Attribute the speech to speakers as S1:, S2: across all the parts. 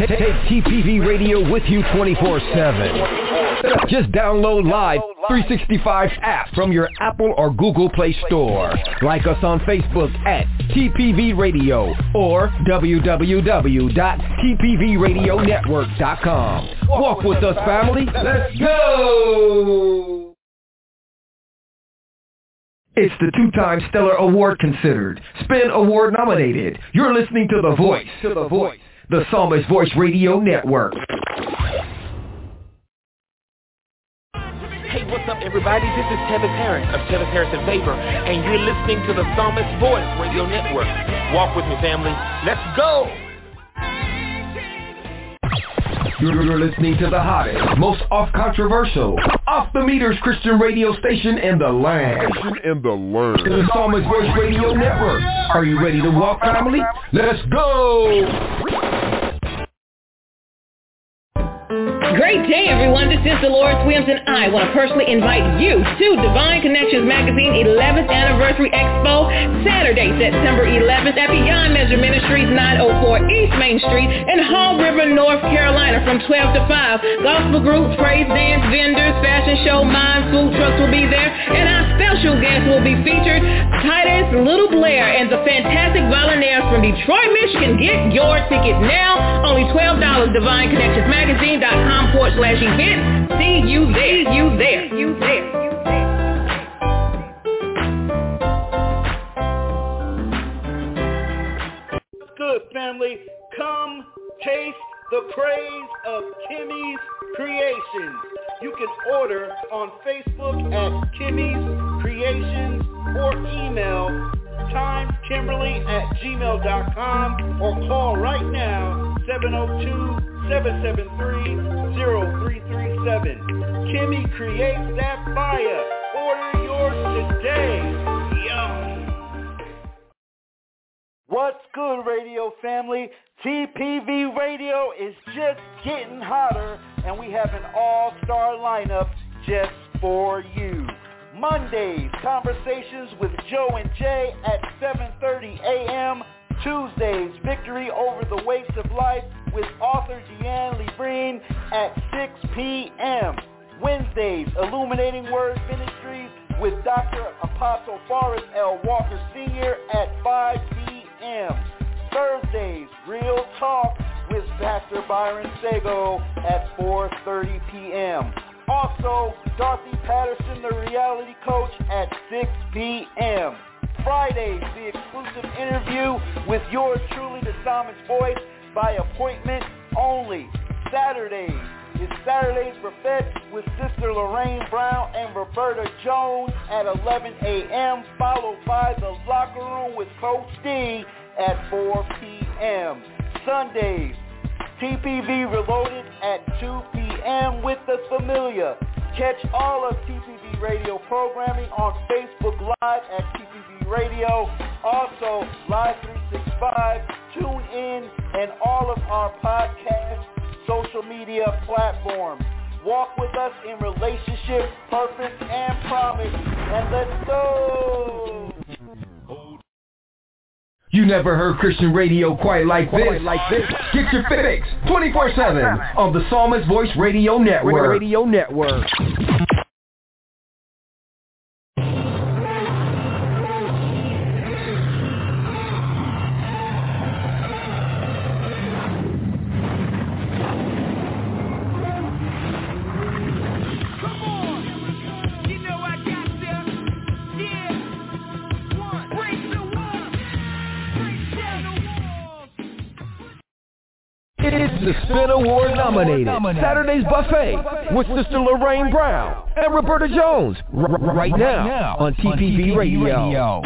S1: Take TPV Radio with you 24/7. Just download Live 365's app from your Apple or Google Play Store. Like us on Facebook at TPV Radio or www.tpvradionetwork.com. Walk with us, family. Let's go! It's the two-time Stellar Award considered, Spin Award nominated. You're listening to The Voice, the Psalmist Voice Radio Network.
S2: Hey, what's up, everybody? This is Tevis Harris of Tevis Harris and Favor, and you're listening to the Psalmist Voice Radio Network. Walk with me, family. Let's go!
S1: You're listening to the hottest, most off-controversial, off-the-meters Christian radio station in the land. The Psalmist Voice Radio Network. Are you ready to walk, family? Let's go!
S3: Great day, everyone. This is Dolores Williams, and I want to personally invite you to Divine Connections Magazine 11th Anniversary Expo, Saturday, September 11th at Beyond Measure Ministries, 904 East Main Street in Hall River, North Carolina, from 12 to 5. Gospel groups, praise dance, vendors, fashion show, mime, food trucks will be there, and our special guests will be featured, Titus Little Blair and the Fantastic Volunteers from Detroit, Michigan. Get your ticket now. Only $12. DivineConnectionsMagazine.com/events. See you there.
S4: Good, family. Come taste the praise of Kimmy's Creations. You can order on Facebook at Kimmy's Creations or email timekimberly@gmail.com or call right now 702-773-0337. Kimmy creates that fire. Order yours today. Yum. What's good, radio family? TPV Radio is just getting hotter, and we have an all-star lineup just for you. Mondays, conversations with Joe and Jay at 7:30 a.m. Tuesdays, Victory Over the Weights of Life with author Deanne Lebreen at 6 p.m. Wednesdays, Illuminating Word Ministries with Dr. Apostle Forrest L. Walker Sr. at 5 p.m. Thursdays, Real Talk with Pastor Byron Sago at 4:30 p.m. Also, Dorothy Patterson, the reality coach, at 6 p.m. Fridays, the exclusive interview with yours truly, the Psalmist Voice, by appointment only. Saturdays is Saturday's Buffet with Sister Lorraine Brown and Roberta Jones at 11 a.m., followed by the Locker Room with Coach D at 4 p.m. Sundays, TPV Reloaded at 2 p.m. with The Familiar. Catch all of TPV Radio programming on Facebook Live at TPV Radio. Also, Live 365, TuneIn, and all of our podcast social media platforms. Walk with us in relationship, purpose, and promise. And let's go!
S1: You never heard Christian radio quite like this. Get your fix 24/7 on the Psalmist Voice Radio Network. It's the Spin Award nominated Saturday's Buffet with Sister Lorraine Brown and Roberta Jones right now on TPV Radio.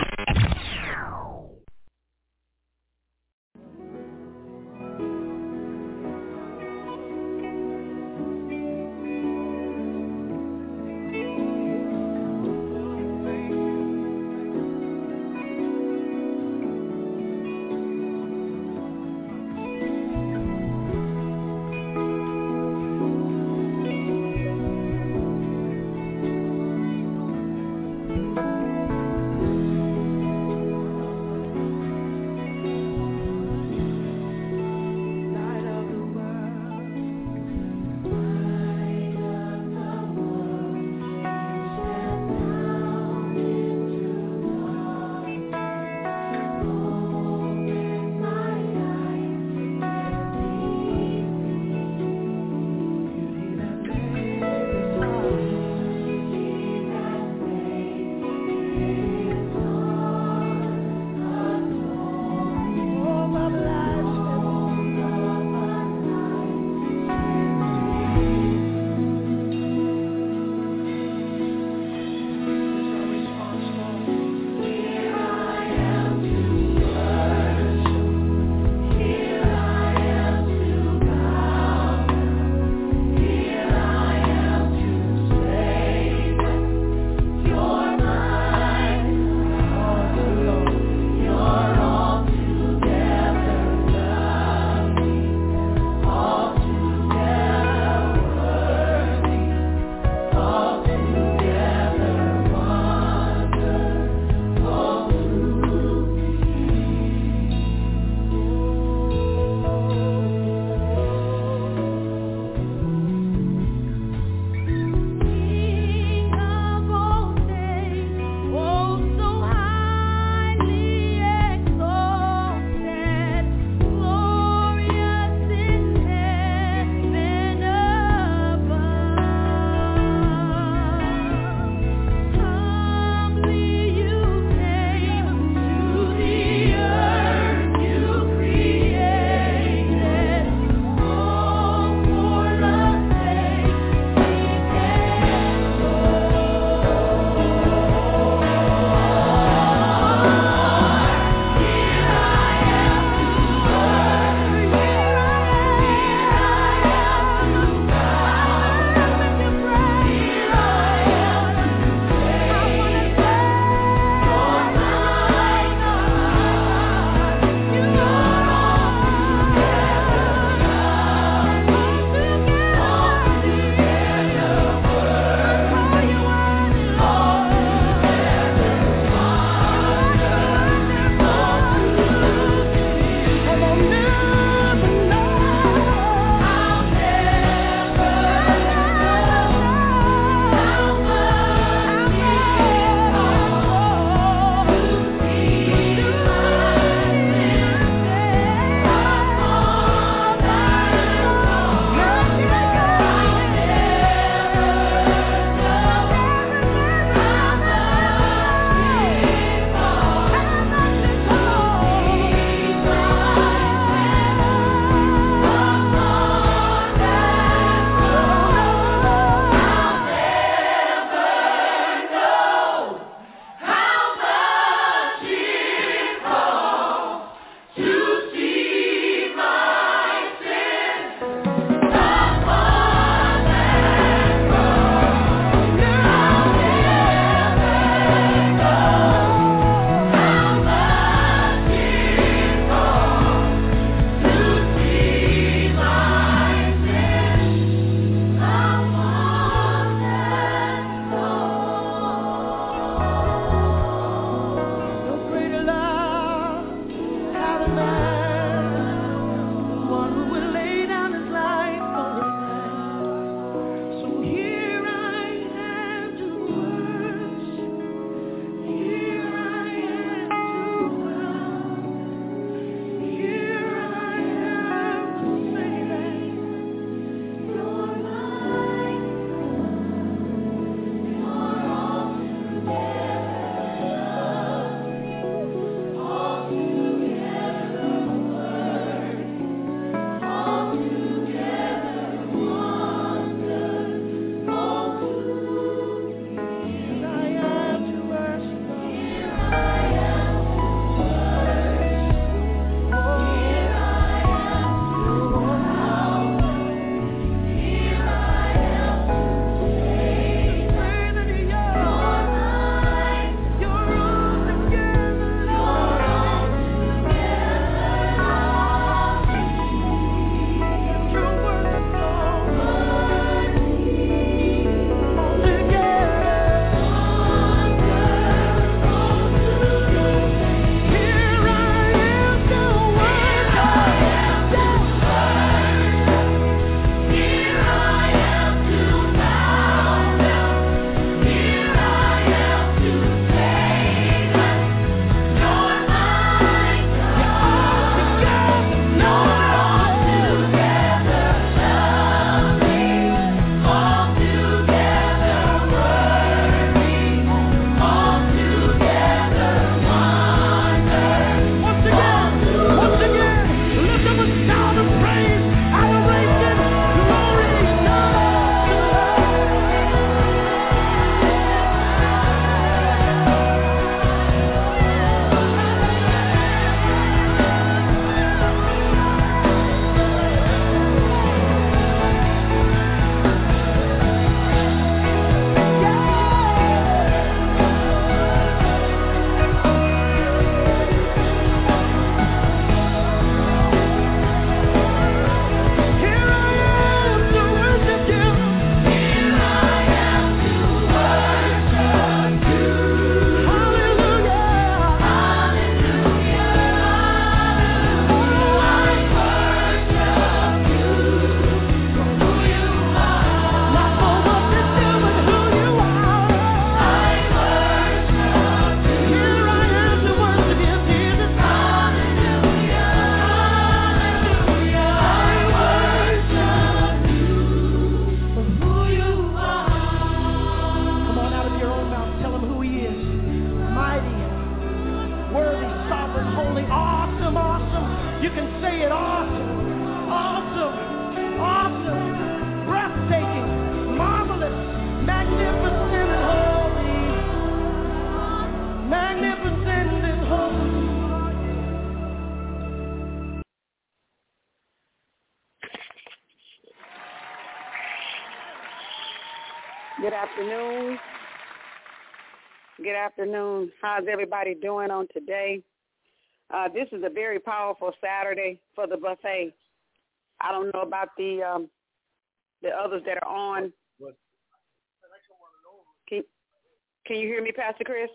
S5: Good afternoon. Good afternoon. How's everybody doing on today? This is a very powerful Saturday for the buffet. I don't know about the others that are on. Can you hear me, Pastor Chris?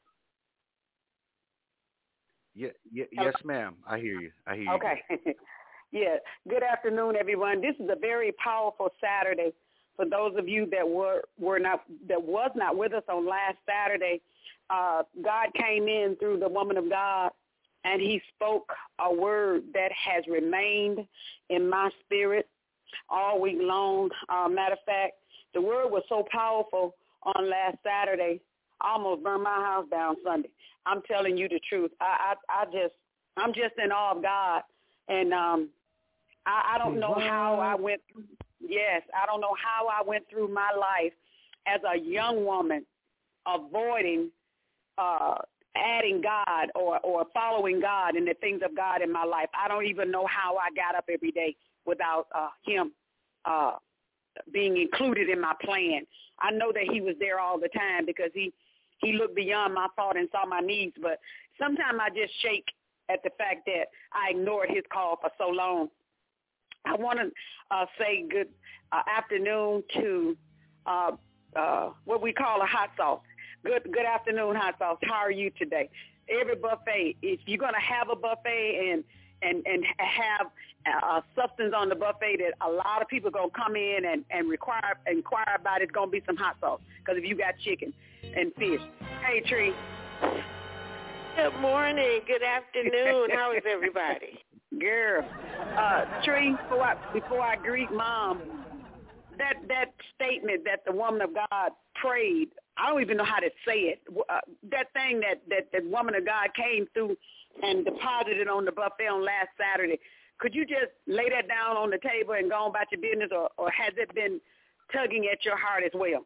S6: Yes, ma'am. I hear you.
S5: Okay. Yeah. Good afternoon, everyone. This is a very powerful Saturday for those of you that was not with us on last Saturday. God came in through the woman of God, and he spoke a word that has remained in my spirit all week long. Matter of fact, the word was so powerful on last Saturday, I almost burned my house down Sunday. I'm telling you the truth. I'm just in awe of God, and I don't know how I went. Yes, I don't know how I went through my life as a young woman, avoiding adding God or following God and the things of God in my life. I don't even know how I got up every day without him being included in my plan. I know that he was there all the time because he looked beyond my thought and saw my needs, but sometimes I just shake at the fact that I ignored his call for so long. I want to say good afternoon to what we call a hot sauce. Good afternoon, hot sauce. How are you today? Every buffet, if you're going to have a buffet and have substance on the buffet that a lot of people are going to come in and inquire about, it's going to be some hot sauce. Because if you got chicken and fish. Hey, Tree.
S7: Good morning. Good afternoon. How is everybody?
S5: Girl. Tree, before I greet Mom, that statement that the woman of God prayed, I don't even know how to say it. That thing that the woman of God came through and deposited on the buffet on last Saturday. Could you just lay that down on the table and go on about your business, or has it been tugging at your heart as well?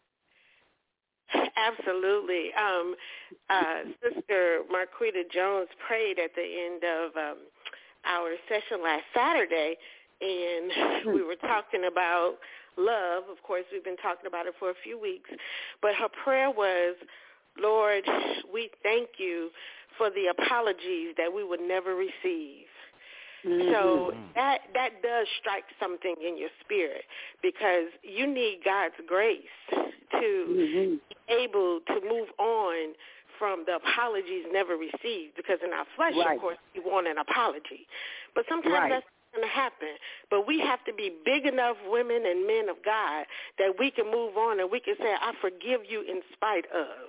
S7: Absolutely. Sister Marquita Jones prayed at the end of our session last Saturday, and we were talking about love. Of course, we've been talking about it for a few weeks, but her prayer was, Lord, we thank you for the apologies that we would never receive. Mm-hmm. So that does strike something in your spirit, because you need God's grace to be able to move on from the apologies never received, because in our flesh, of course, we want an apology. But sometimes that's not going to happen. But we have to be big enough women and men of God that we can move on and we can say, I forgive you in spite of.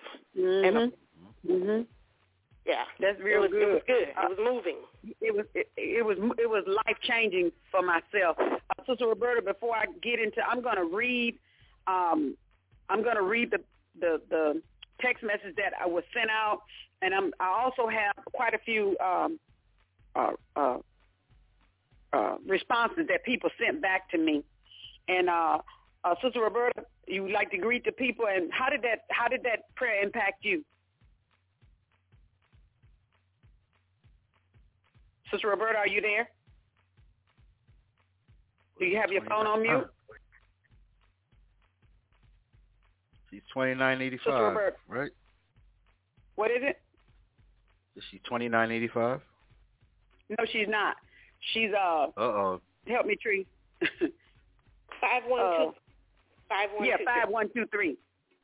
S7: Yeah,
S5: that's real good.
S7: It was good. It was moving.
S5: It was life changing for myself. Sister Roberta, before I get into, I'm going to read the text message that I was sent out, and I also have quite a few responses that people sent back to me. And Sister Roberta, you would like to greet the people, and how did that prayer impact you? Sister Roberta, are you there? Do you have your phone on mute?
S6: She's $29.85, right?
S5: What is it?
S6: Is she $29.85?
S5: No, she's not. She's
S6: Uh-oh.
S5: Help me, Tree.
S7: 5123.
S5: Yeah, 5123.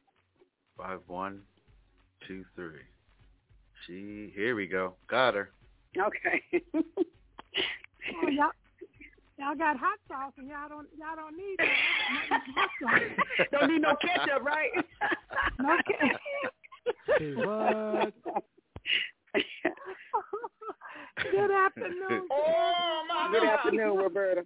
S6: 5123. Here we go. Got her.
S5: Okay.
S8: Oh, y'all got hot sauce, and y'all don't need that. Hot sauce.
S5: Don't need no ketchup, right?
S8: No ketchup.
S9: Hey, what?
S8: Good afternoon.
S5: Oh, my God. Good afternoon, Roberta.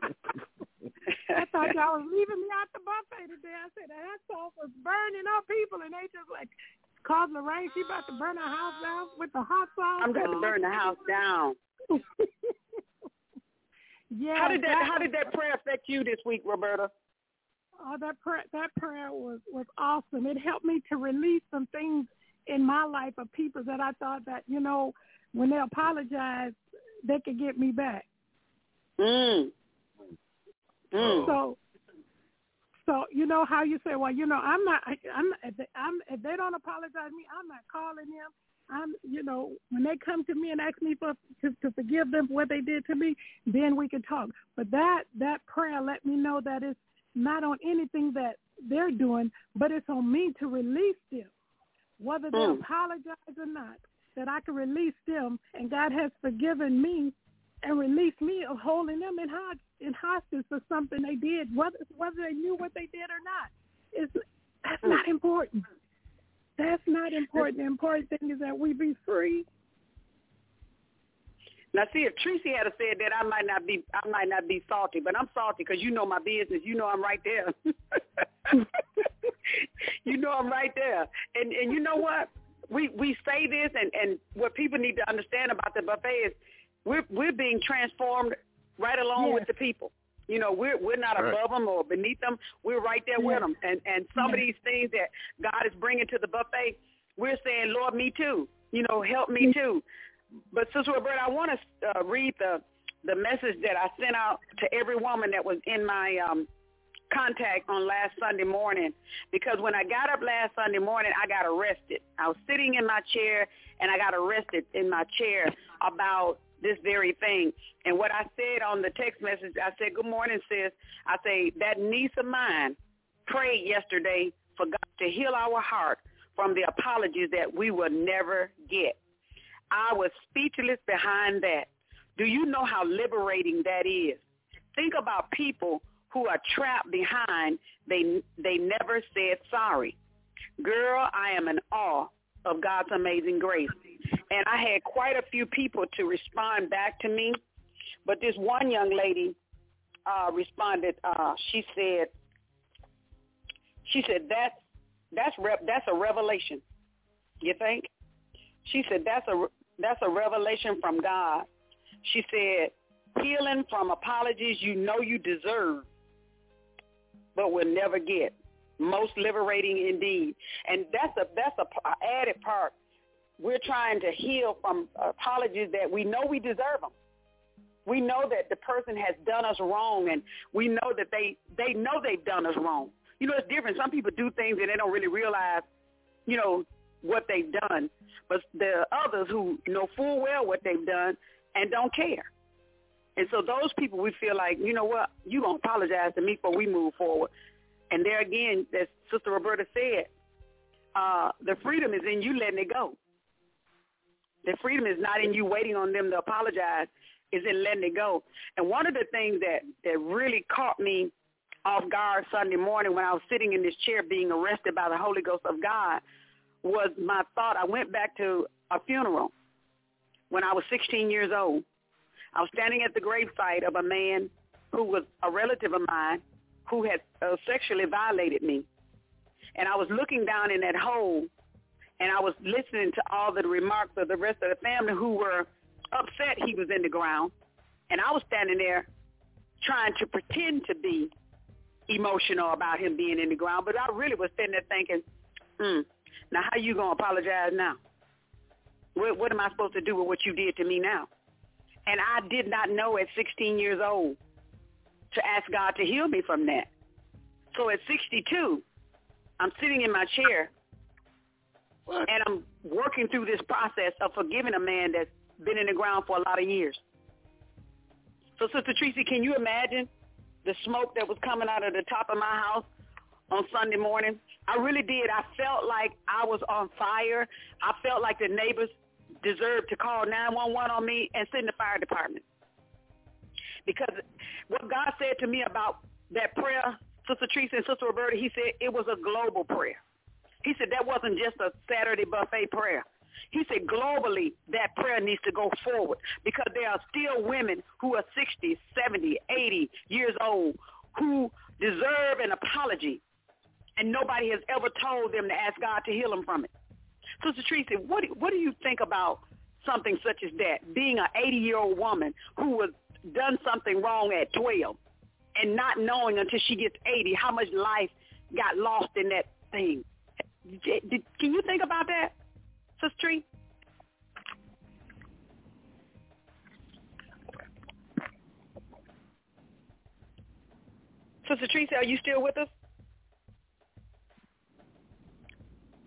S8: I thought y'all was leaving me out the buffet today. I said the hot sauce was burning up people, and they just like causing the rain. She about to burn her house down with the hot sauce.
S5: I'm about to burn the house down.
S8: Yeah.
S5: How did that prayer affect you this week, Roberta?
S8: Oh, that prayer was awesome. It helped me to release some things in my life of people that I thought that, when they apologize, they could get me back. So So you know how you say, well, you know, if they don't apologize to me, I'm not calling them. When they come to me and ask me to forgive them for what they did to me, then we can talk. But that prayer let me know that it's not on anything that they're doing, but it's on me to release them, whether they apologize or not, that I can release them, and God has forgiven me and released me of holding them in hostage for something they did, whether they knew what they did or not. That's not important. That's not important. The important thing is that we be free.
S5: Now, see, if Tracy had said that, I might not be salty, but I'm salty because you know my business. You know I'm right there. You know I'm right there. And you know what? We say this, and what people need to understand about the buffet is we're being transformed right along with the people. You know, we're not above them or beneath them. We're right there with them. And some of these things that God is bringing to the buffet, we're saying, Lord, me too. You know, help me too. But Sister Roberta, I want to read the message that I sent out to every woman that was in my contact on last Sunday morning, because when I got up last Sunday morning, I got arrested. I was sitting in my chair, and I got arrested in my chair about this very thing. And what I said on the text message, I said, good morning, sis. I say, that niece of mine prayed yesterday for God to heal our heart from the apologies that we will never get. I was speechless behind that. Do you know how liberating that is? Think about people who are trapped behind, they never said sorry. Girl, I am in awe of God's amazing grace. And I had quite a few people to respond back to me, but this one young lady responded. She said that's a revelation. You think? She said that's a revelation from God. She said, healing from apologies you know you deserve, but will never get. Most liberating indeed. And that's a added part. We're trying to heal from apologies that we know we deserve them. We know that the person has done us wrong, and we know that they know they've done us wrong. You know, it's different. Some people do things and they don't really realize, you know, what they've done. But there are others who know full well what they've done and don't care. And so those people, we feel like, you know what, you going to apologize to me before we move forward. And there again, as Sister Roberta said, the freedom is in you letting it go. The freedom is not in you waiting on them to apologize. It's in letting it go. And one of the things that really caught me off guard Sunday morning when I was sitting in this chair being arrested by the Holy Ghost of God was my thought. I went back to a funeral when I was 16 years old. I was standing at the gravesite of a man who was a relative of mine who had sexually violated me. And I was looking down in that hole, and I was listening to all the remarks of the rest of the family who were upset he was in the ground. And I was standing there trying to pretend to be emotional about him being in the ground. But I really was sitting there thinking, now how you going to apologize now? What am I supposed to do with what you did to me now? And I did not know at 16 years old to ask God to heal me from that. So at 62, I'm sitting in my chair, and I'm working through this process of forgiving a man that's been in the ground for a lot of years. So, Sister Tracy, can you imagine the smoke that was coming out of the top of my house on Sunday morning? I really did. I felt like I was on fire. I felt like the neighbors deserved to call 911 on me and send the fire department. Because what God said to me about that prayer, Sister Tracy and Sister Roberta, he said it was a global prayer. He said that wasn't just a Saturday buffet prayer. He said globally that prayer needs to go forward because there are still women who are 60, 70, 80 years old who deserve an apology, and nobody has ever told them to ask God to heal them from it. Sister Tracy, what do you think about something such as that, being an 80-year-old woman who was done something wrong at 12 and not knowing until she gets 80 how much life got lost in that thing? Can you think about that, Sister Tree? Sister Tracy, are you still with us?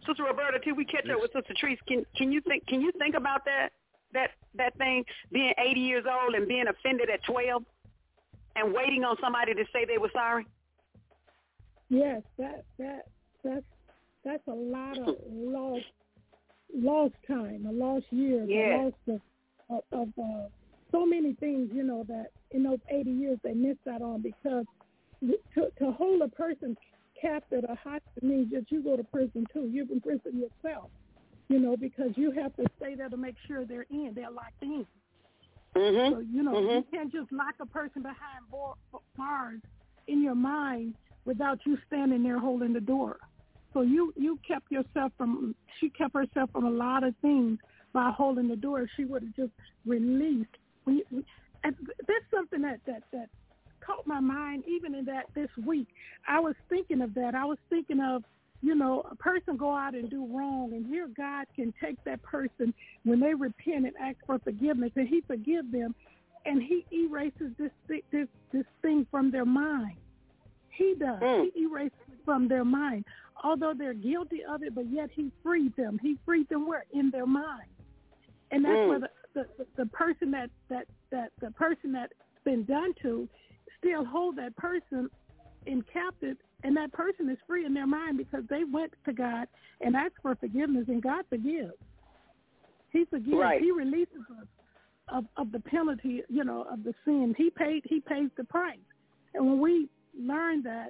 S5: Sister Roberta, till we catch up with Sister Treese, can you think about that thing, being 80 years old and being offended at 12 and waiting on somebody to say they were sorry?
S8: Yes, that's a lot of lost time, a lost year, a loss of so many things, that in those 80 years they missed out on, because to hold a person captive or hostage means that you go to prison too. You're in prison yourself, because you have to stay there to make sure they're locked in.
S5: Mm-hmm.
S8: So, you can't just lock a person behind bars in your mind without you standing there holding the door. So she kept herself from a lot of things by holding the door. If she would have just released. And that's something that caught my mind even in that this week. I was thinking of that. I was thinking of, a person go out and do wrong, and here God can take that person when they repent and ask for forgiveness, and he forgives them, and he erases this thing from their mind. He does. He erases it from their mind. Although they're guilty of it, but yet he freed them. He freed them where? In their mind. And that's where the person the person that's been done to still hold that person in captive, and that person is free in their mind because they went to God and asked for forgiveness, and God forgives. He forgives. Right. He releases us of the penalty, of the sin. He pays the price. And when we learn that,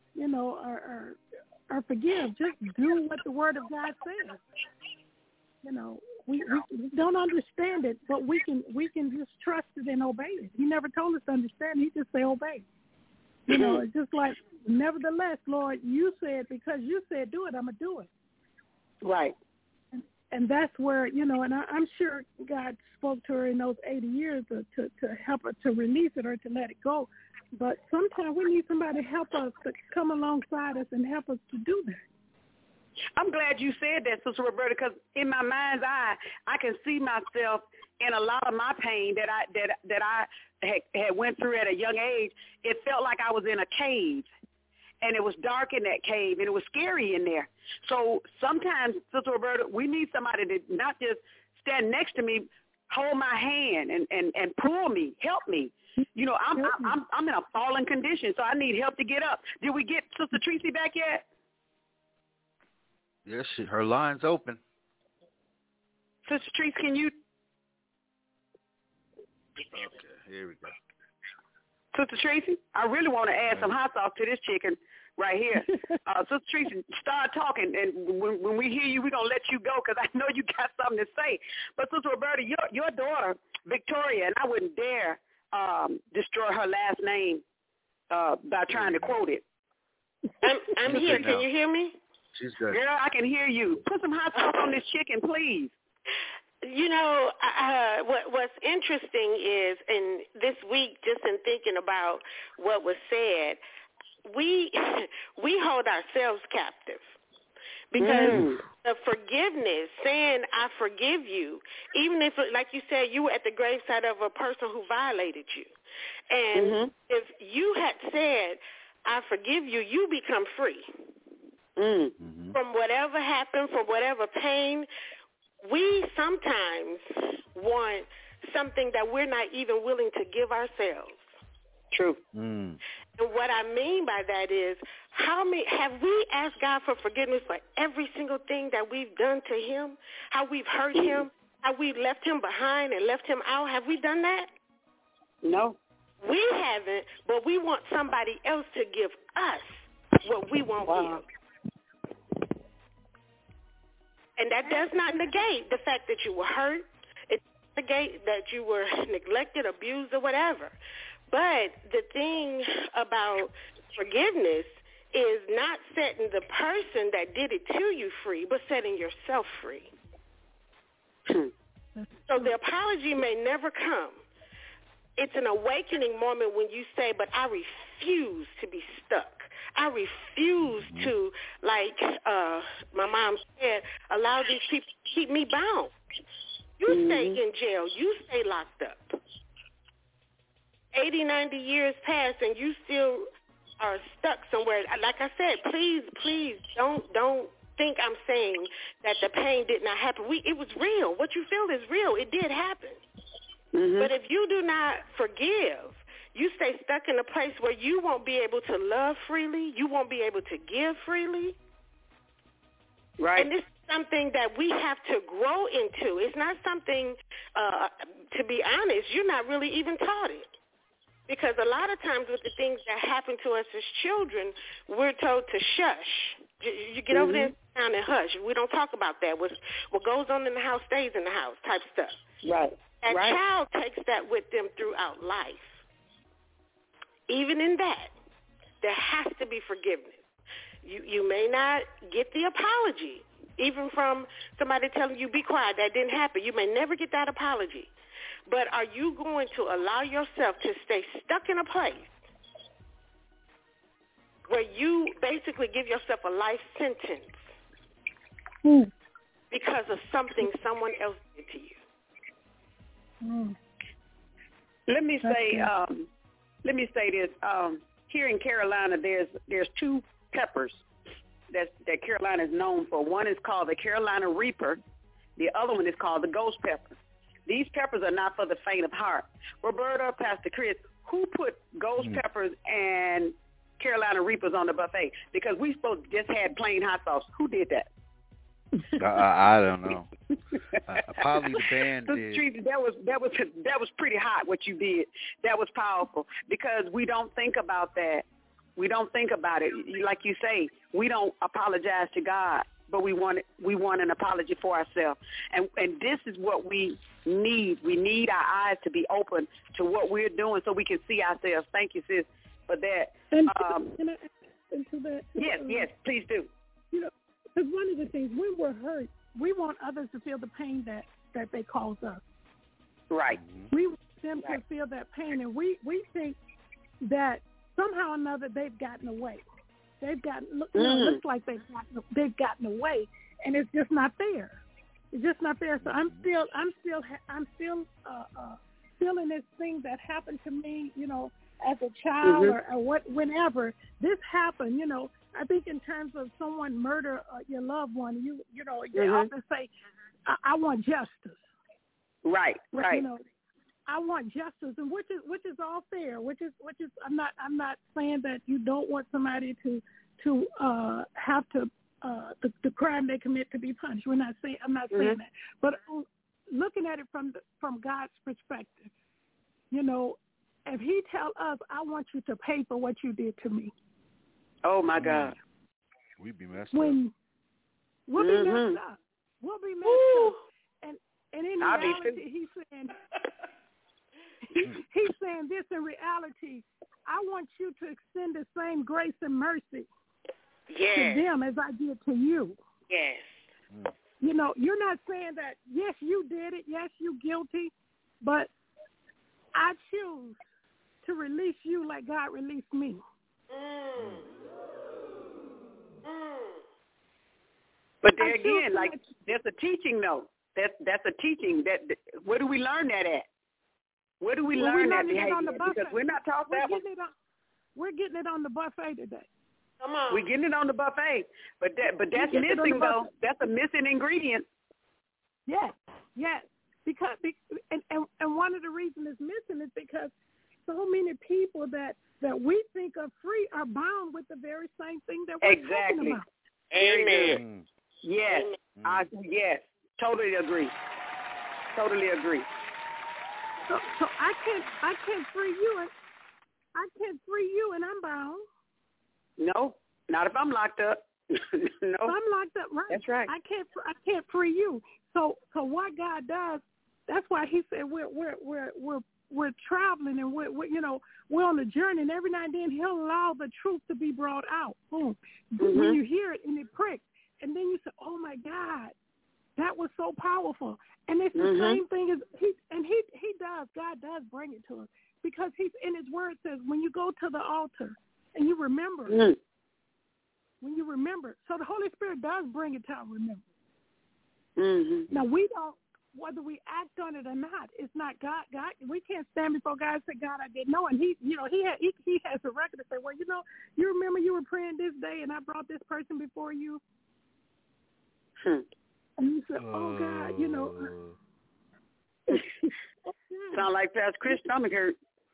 S8: or forgive, just do what the Word of God says. We don't understand it, but we can just trust it and obey it. He never told us to understand. He just said obey. It's just like, nevertheless, Lord, you said, because you said do it, I'm going to do it.
S5: Right.
S8: And that's where, and I'm sure God spoke to her in those 80 years to help her to release it or to let it go. But sometimes we need somebody to help us, to come alongside us and help us to do that.
S5: I'm glad you said that, Sister Roberta, because in my mind's eye, I can see myself in a lot of my pain that I had went through at a young age. It felt like I was in a cave, and it was dark in that cave, and it was scary in there. So sometimes, Sister Roberta, we need somebody to not just stand next to me, hold my hand and pull me, help me. I'm in a fallen condition, so I need help to get up. Did we get Sister Treese back yet?
S6: Yes, her line's open.
S5: Sister Treese, can you?
S6: Okay, here we go.
S5: Sister Tracy, I really want to add some hot sauce to this chicken right here. Sister Tracy, start talking, and when we hear you, we're going to let you go because I know you got something to say. But Sister Roberta, your daughter, Victoria, and I wouldn't dare destroy her last name by trying to quote it.
S7: I'm here. Can you hear me?
S6: She's good.
S5: Girl, I can hear you. Put some hot sauce on this chicken, please.
S7: What's interesting is, in this week, just in thinking about what was said, we hold ourselves captive. Because the forgiveness, saying I forgive you, even if, like you said, you were at the graveside of a person who violated you. And if you had said I forgive you, you become free. From whatever happened, from whatever pain. We sometimes want something that we're not even willing to give ourselves.
S5: True.
S7: And what I mean by that is, have we asked God for forgiveness for every single thing that we've done to him? How we've hurt him? How we've left him behind and left him out? Have we done that?
S5: No.
S7: We haven't, but we want somebody else to give us what we won't give. And that does not negate the fact that you were hurt. It doesn't negate that you were neglected, abused, or whatever. But the thing about forgiveness is not setting the person that did it to you free, but setting yourself free. So the apology may never come. It's an awakening moment when you say, but I refuse to be stuck. I refuse to, like my mom said, allow these people to keep me bound. You stay in jail. You stay locked up. 80, 90 years pass, and you still are stuck somewhere. Like I said, please don't think I'm saying that the pain did not happen. It was real. What you feel is real. It did happen. Mm-hmm. But if you do not forgive, you stay stuck in a place where you won't be able to love freely. You won't be able to give freely.
S5: Right.
S7: And this is something that we have to grow into. It's not something, to be honest, you're not really even taught it. Because a lot of times with the things that happen to us as children, we're told to shush. You get over there and hush. We don't talk about that. What goes on in the house stays in the house type stuff.
S5: Right.
S7: That child takes that with them throughout life. Even in that, there has to be forgiveness. You may not get the apology, even from somebody telling you, be quiet, that didn't happen. You may never get that apology. But are you going to allow yourself to stay stuck in a place where you basically give yourself a life sentence because of something someone else did to you?
S5: Let me say this. Here in Carolina, there's two peppers that Carolina is known for. One is called the Carolina Reaper. The other one is called the Ghost Pepper. These peppers are not for the faint of heart. Roberta, Pastor Chris, who put Ghost Peppers and Carolina Reapers on the buffet? Because we supposed to just had plain hot sauce. Who did that?
S6: I don't know. Probably the band did.
S5: That was pretty hot what you did. That was powerful because we don't think about that. We don't think about it. Like you say, we don't apologize to God, but we want an apology for ourselves. And this is what we need. We need our eyes to be open to what we're doing so we can see ourselves. Thank you, sis, for that.
S8: And can I add into that?
S5: Yes, please do.
S8: You know, because one of the things, when we're hurt, we want others to feel the pain that they cause us.
S5: Right.
S8: We want them to feel that pain, and we think that somehow or another they've gotten away. They've gotten, looks like they've gotten away, and it's just not fair. It's just not fair. So I'm still feeling this thing that happened to me, you know, as a child or whenever this happened, you know. I think in terms of someone murder your loved one, you often say, I want justice.
S5: Right.
S8: You know, I want justice, and which is all fair. Which is I'm not saying that you don't want somebody to have to the crime they commit to be punished. I'm not saying that, but looking at it from God's perspective, you know, if He tell us, I want you to pay for what you did to me.
S5: Oh my God,
S6: we'd be messed up.
S8: We'll be messed up. We'll be messed up. And in reality, he's saying this in reality, I want you to extend the same grace and mercy to them as I did to you.
S7: Yes.
S8: You know, you're not saying that, yes, you did it, yes, you guilty, but I choose to release you like God released me.
S5: But there again, like there's a teaching though. That's a teaching. Where do we learn that at? Where do we learn that behavior? Because we're not taught that one.
S8: We're getting it on the buffet today.
S7: Come on.
S5: We're getting it on the buffet. But that's missing though. That's a missing ingredient.
S8: Yes. Because and one of the reasons it's missing is because so many people that we think are free are bound with the very same thing that we're talking about.
S7: Amen.
S5: Yes. Yes. Totally agree. So
S8: I can't free you, and I can't free you, and I'm bound.
S5: No, not if I'm locked up. No,
S8: if I'm locked up, right?
S5: That's right.
S8: I can't free you. So what God does, that's why He said we're traveling, and we're on a journey, and every now and then He'll allow the truth to be brought out. Boom. When you hear it and it pricks, and then you say, "Oh my God, that was so powerful." And it's the same thing as God does bring it to us, because He's in His Word says when you go to the altar and you remember, so the Holy Spirit does bring it to our remembrance. Now we don't, whether we act on it or not, it's not God. We can't stand before God and say, "God, I didn't know." And He has a record to say, "Well, you remember you were praying this day, and I brought this person before you." And you say, oh, God, you know.
S5: Sound like Pastor Chris' stomach hurt.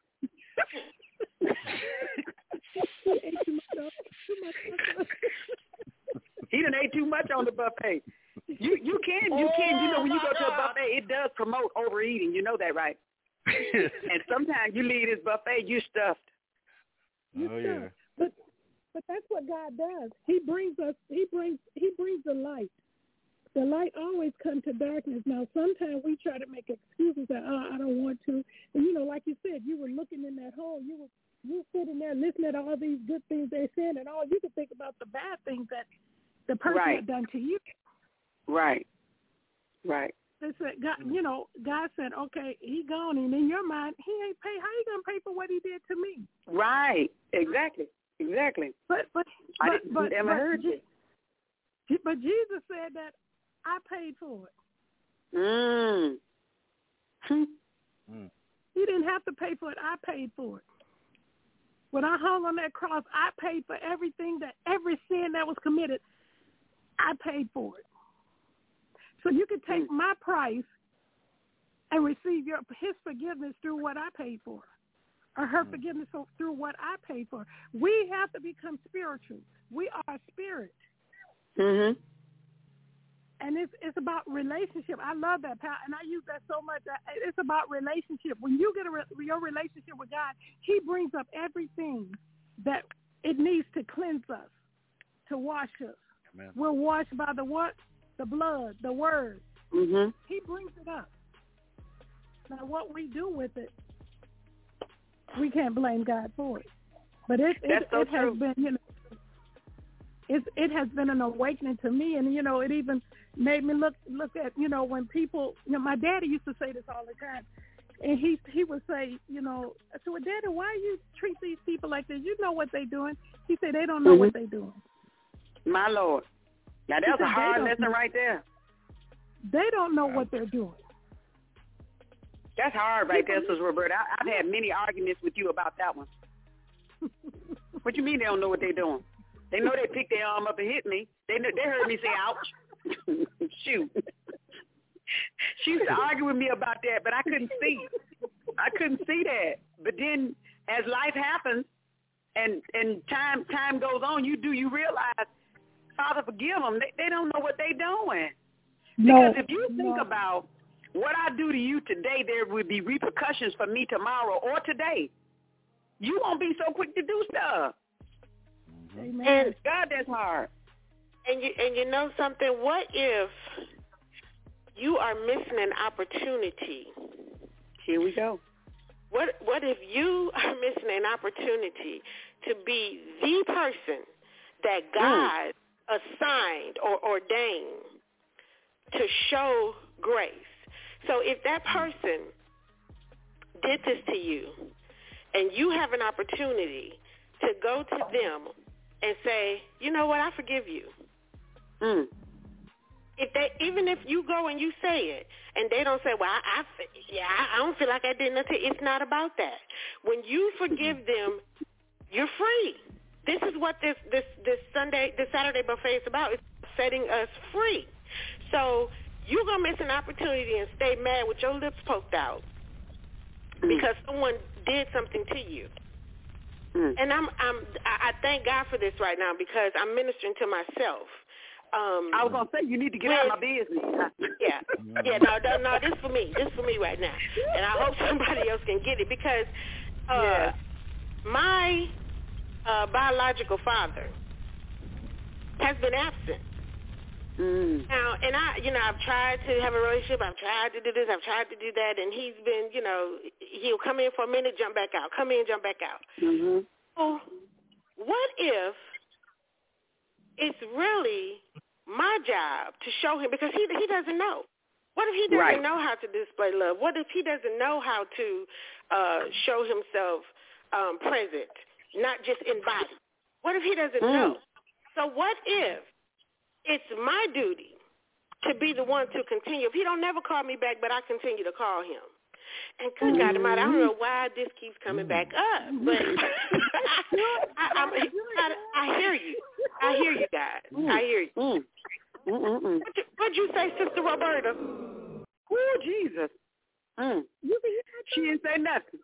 S5: He done ate too much on the buffet. You can. You know, when you go to a buffet, it does promote overeating. You know that, right? And sometimes you leave this buffet, you stuffed.
S8: Yeah. But that's what God does. He brings the light. The light always comes to darkness. Now, sometimes we try to make excuses that, I don't want to. And, you know, like you said, you were looking in that hole. You were sitting there listening to all these good things they said, and all you could think about the bad things that the person had done to you.
S5: Right.
S8: They said, God, you know, God said, okay, he gone, and in your mind, he ain't pay. How you gonna pay for what he did to me?
S5: Right. Exactly. But I never heard you.
S8: But Jesus said that I paid for it. He didn't have to pay for it. I paid for it. When I hung on that cross, I paid for every sin that was committed. I paid for it. So you could take my price and receive his forgiveness through what I paid for, or her forgiveness through what I paid for. We have to become spiritual. We are spirit.
S5: Mm-hmm.
S8: And it's about relationship. I love that, and I use that so much. It's about relationship. When you get your relationship with God, he brings up everything that it needs to cleanse us, to wash us. Amen. We're washed by the what? The blood, the word.
S5: Mm-hmm.
S8: He brings it up. Now, what we do with it, we can't blame God for it. But it has been, you know, it has been an awakening to me, and you know, it even made me look at, you know, when people, you know, my daddy used to say this all the time, and he would say, you know, I said, well, Daddy, why you treat these people like this? You know what they're doing. He said they don't know what they're doing.
S5: My Lord. Now, that's a hard lesson right there.
S8: They don't know what they're doing.
S5: That's hard right there, Sister Roberta. I've had many arguments with you about that one. What you mean they don't know what they're doing? They know they picked their arm up and hit me. They heard me say, ouch. Shoot. She used to argue with me about that, but I couldn't see. I couldn't see that. But then as life happens and time goes on, you realize, Father, forgive them. They don't know what they're doing. Because if you think about what I do to you today, there would be repercussions for me tomorrow or today. You won't be so quick to do stuff.
S8: Amen.
S5: And God, that's hard.
S7: And you know something? What if you are missing an opportunity?
S5: Here we go.
S7: What if you are missing an opportunity to be the person that God assigned or ordained to show grace? So if that person did this to you and you have an opportunity to go to them and say, you know what, I forgive you. Even if you go and you say it and they don't say, well, I don't feel like I did nothing. It's not about that. When you forgive them, you're free. This is what this Saturday buffet is about. It's setting us free. So you're gonna miss an opportunity and stay mad with your lips poked out because someone did something to you. And I thank God for this right now because I'm ministering to myself.
S5: I was gonna say you need to get out of my business.
S7: No, this is for me. This is for me right now, and I hope somebody else can get it because my biological father has been absent. Now, and I've tried to have a relationship. I've tried to do this. I've tried to do that, and he's been, he'll come in for a minute, jump back out. Come in, jump back out. So, what if it's really my job to show him because he doesn't know? What if he doesn't know how to display love? What if he doesn't know how to show himself present, not just in body? What if he doesn't know? So what if it's my duty to be the one to continue? If he don't never call me back, but I continue to call him. And good God Almighty, I don't know why this keeps coming back up, but I hear you. I hear you, guys. I hear you.
S5: What'd you say, Sister Roberta? Oh, Jesus. She didn't say nothing.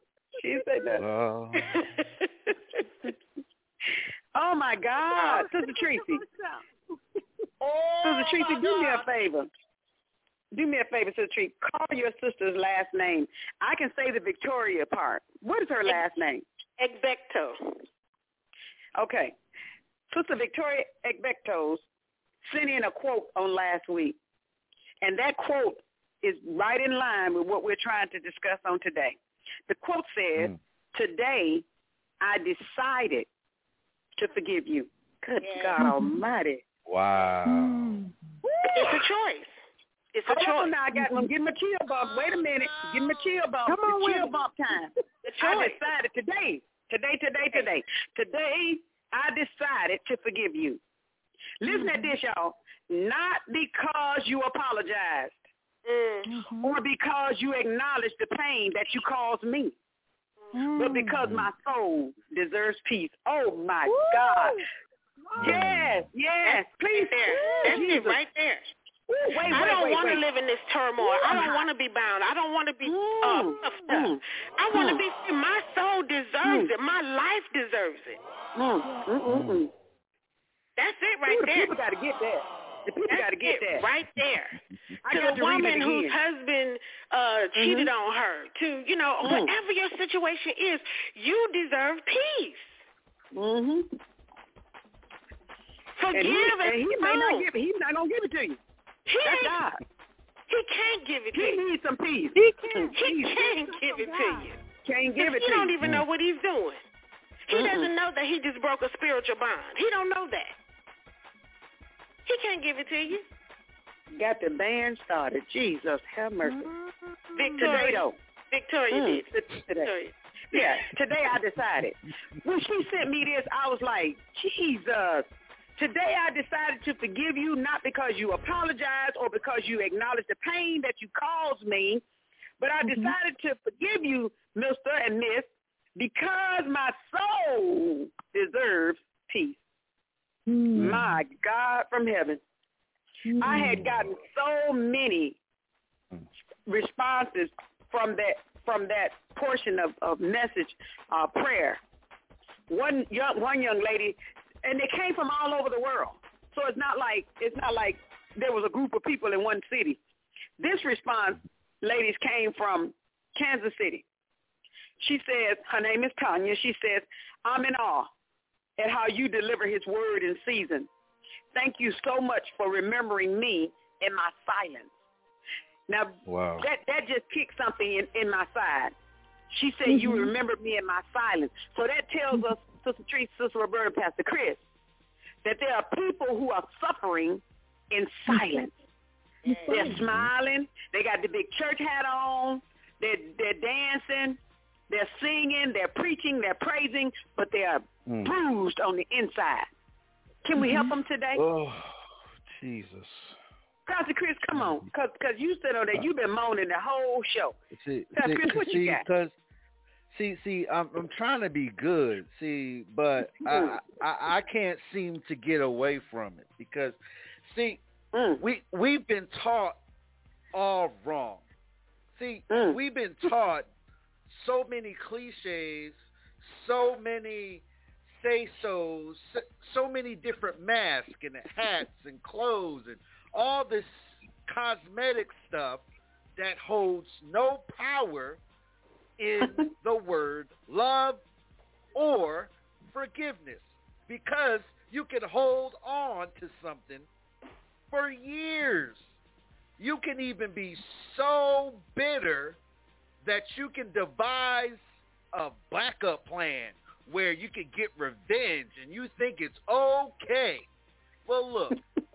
S5: Oh, my God. Sister Tracy. Sister Tracy, do me a favor. Sister Tracy. Call your sister's last name. I can say the Victoria part. What is her last name?
S7: Egbecto.
S5: Okay. Sister Victoria Egbectos sent in a quote on last week. And that quote is right in line with what we're trying to discuss on today. The quote says, today I decided to forgive you. Good God Almighty.
S6: Wow.
S7: It's a choice. It's a choice.
S5: Now I'm give him a chill bump. Wait a minute. Give him a chill bump. Come on, chill bump time. I decided today, I decided to forgive you. Listen at this, y'all. Not because you apologized or because you acknowledged the pain that you caused me, but because my soul deserves peace. Oh, my God. Yes. Please.
S7: That's it right there. I don't want to live in this turmoil. I don't want to be bound. I don't want to be puffed up. I want to be free. My soul deserves it. My life deserves it. That's it right there.
S5: People got to get that. The people got to get that.
S7: Right there. To the woman whose husband cheated on her. To, whatever your situation is, you deserve peace. Forgive and
S5: he may not give it. He's not going to give it to you. That's God.
S7: He can't give it to you.
S5: He needs some peace.
S7: He can't give it to you.
S5: Can't give it to you.
S7: He don't even know what he's doing. He doesn't know that he just broke a spiritual bond. He don't know that. He can't give it to you.
S5: Got the band started. Jesus, have mercy.
S7: Victoria did.
S5: Today. Yeah, today I decided. When she sent me this, I was like, Jesus. Today I decided to forgive you, not because you apologized or because you acknowledged the pain that you caused me, but I decided to forgive you, Mr. and Miss, because my soul deserves peace. My God from heaven. I had gotten so many responses from that portion of message prayer. One young lady, and they came from all over the world. So it's not like there was a group of people in one city. This response, ladies, came from Kansas City. She says, her name is Tanya. She says, I'm in awe at how you deliver his word in season. Thank you so much for remembering me in my silence. Now, that just kicked something in my side. She said, you remembered me in my silence. So that tells us, Sister Teresa, Sister Roberta, Pastor Chris, that there are people who are suffering in silence. They're smiling. They got the big church hat on. They're dancing. They're singing. They're preaching. They're praising. But they are bruised on the inside. Can we help them today?
S6: Oh, Jesus.
S5: Pastor Chris, come on. Because you said on there, you've been moaning the whole show. Pastor Chris, what you got?
S6: See, I'm trying to be good, but I can't seem to get away from it because, we've been taught all wrong. We've been taught so many cliches, so many say-sos, so many different masks and hats and clothes and all this cosmetic stuff that holds no power in the word love or forgiveness, because you can hold on to something for years. You can even be so bitter that you can devise a backup plan where you can get revenge and you think it's okay. Well, look,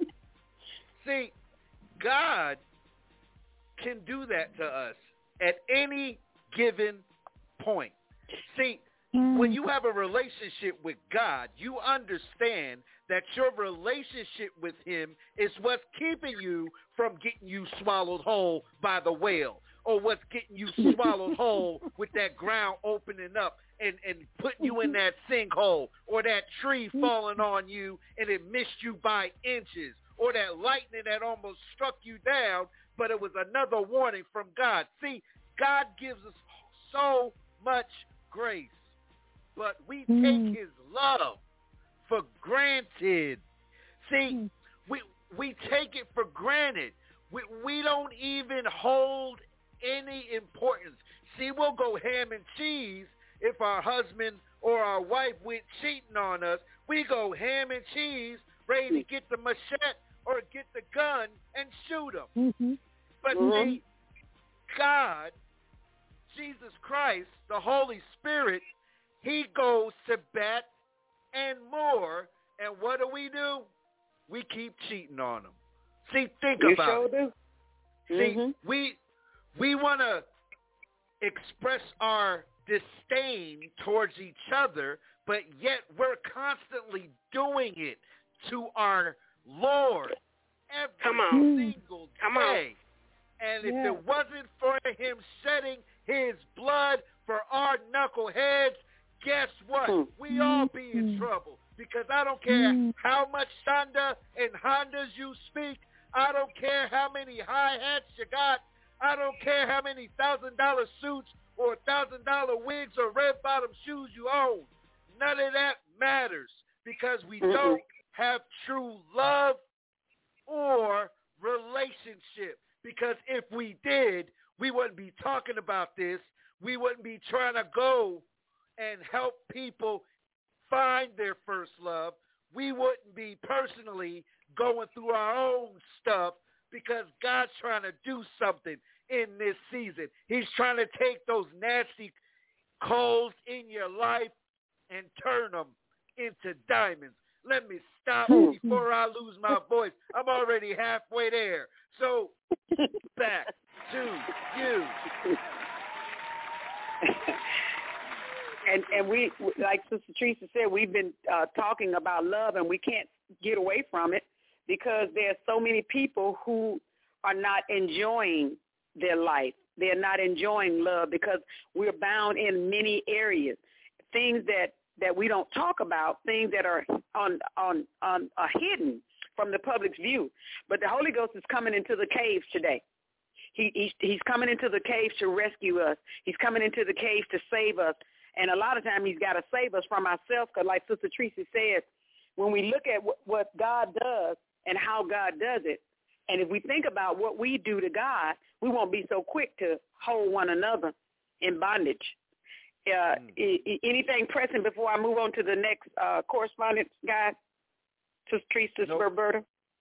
S6: God can do that to us at any given point. When you have a relationship with God, you understand that your relationship with him is what's keeping you from getting you swallowed whole by the whale, or what's getting you swallowed whole with that ground opening up and putting you in that sinkhole, or that tree falling on you and it missed you by inches, or that lightning that almost struck you down, but it was another warning from God. See, God gives us so much grace, but we take his love for granted. See, we take it for granted. We don't even hold any importance. See, we'll go ham and cheese if our husband or our wife went cheating on us. We go ham and cheese, ready to get the machete or get the gun and shoot them. But see, God, Jesus Christ, the Holy Spirit, he goes to bat and more. And what do? We keep cheating on them. See, think about it. See, we want to express our disdain towards each other, but yet we're constantly doing it to our Lord every single day. And if it wasn't for him shedding his blood for our knuckleheads, guess what? We all be in trouble. Because I don't care how much Shonda and Hondas you speak. I don't care how many hi-hats you got. I don't care how many $1,000 suits or $1,000 wigs or red-bottom shoes you own. None of that matters because we don't have true love or relationship. Because if we did, we wouldn't be talking about this. We wouldn't be trying to go and help people find their first love. We wouldn't be personally going through our own stuff because God's trying to do something in this season. He's trying to take those nasty coals in your life and turn them into diamonds. Let me stop before I lose my voice. I'm already halfway there. So back to you.
S5: And we, like Sister Teresa said, we've been talking about love, and we can't get away from it because there are so many people who are not enjoying their life. They're not enjoying love because we're bound in many areas, things that we don't talk about, things that are are hidden from the public's view. But the Holy Ghost is coming into the caves today. He's coming into the caves to rescue us. He's coming into the caves to save us. And a lot of times he's got to save us from ourselves because like Sister Teresa said, when we look at what God does and how God does it, and if we think about what we do to God, we won't be so quick to hold one another in bondage. Anything pressing before I move on to the next correspondence, guys? Sister Teresa, Sister Roberta?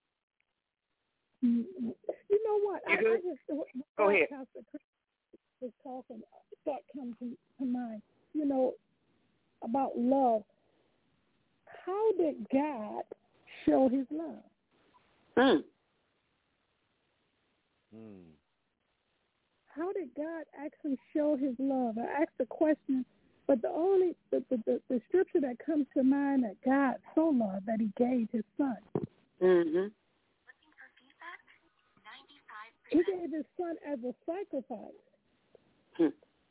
S8: You know what?
S5: You good? Go ahead.
S8: Was talking, that comes to mind. You know, about love. How did God show his love? How did God actually show his love? I asked the question, but the scripture that comes to mind that God so loved that he gave his son. He gave his son as a sacrifice.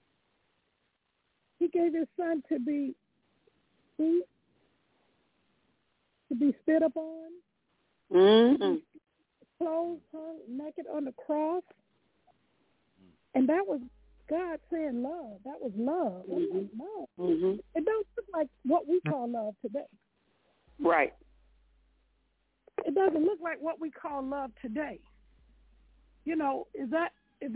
S8: He gave his son to be beat, to be spit upon, clothes hung naked on the cross. And that was God saying love. That was love. That was love. It don't look like what we call love today.
S5: Right.
S8: It doesn't look like what we call love today. You know, is that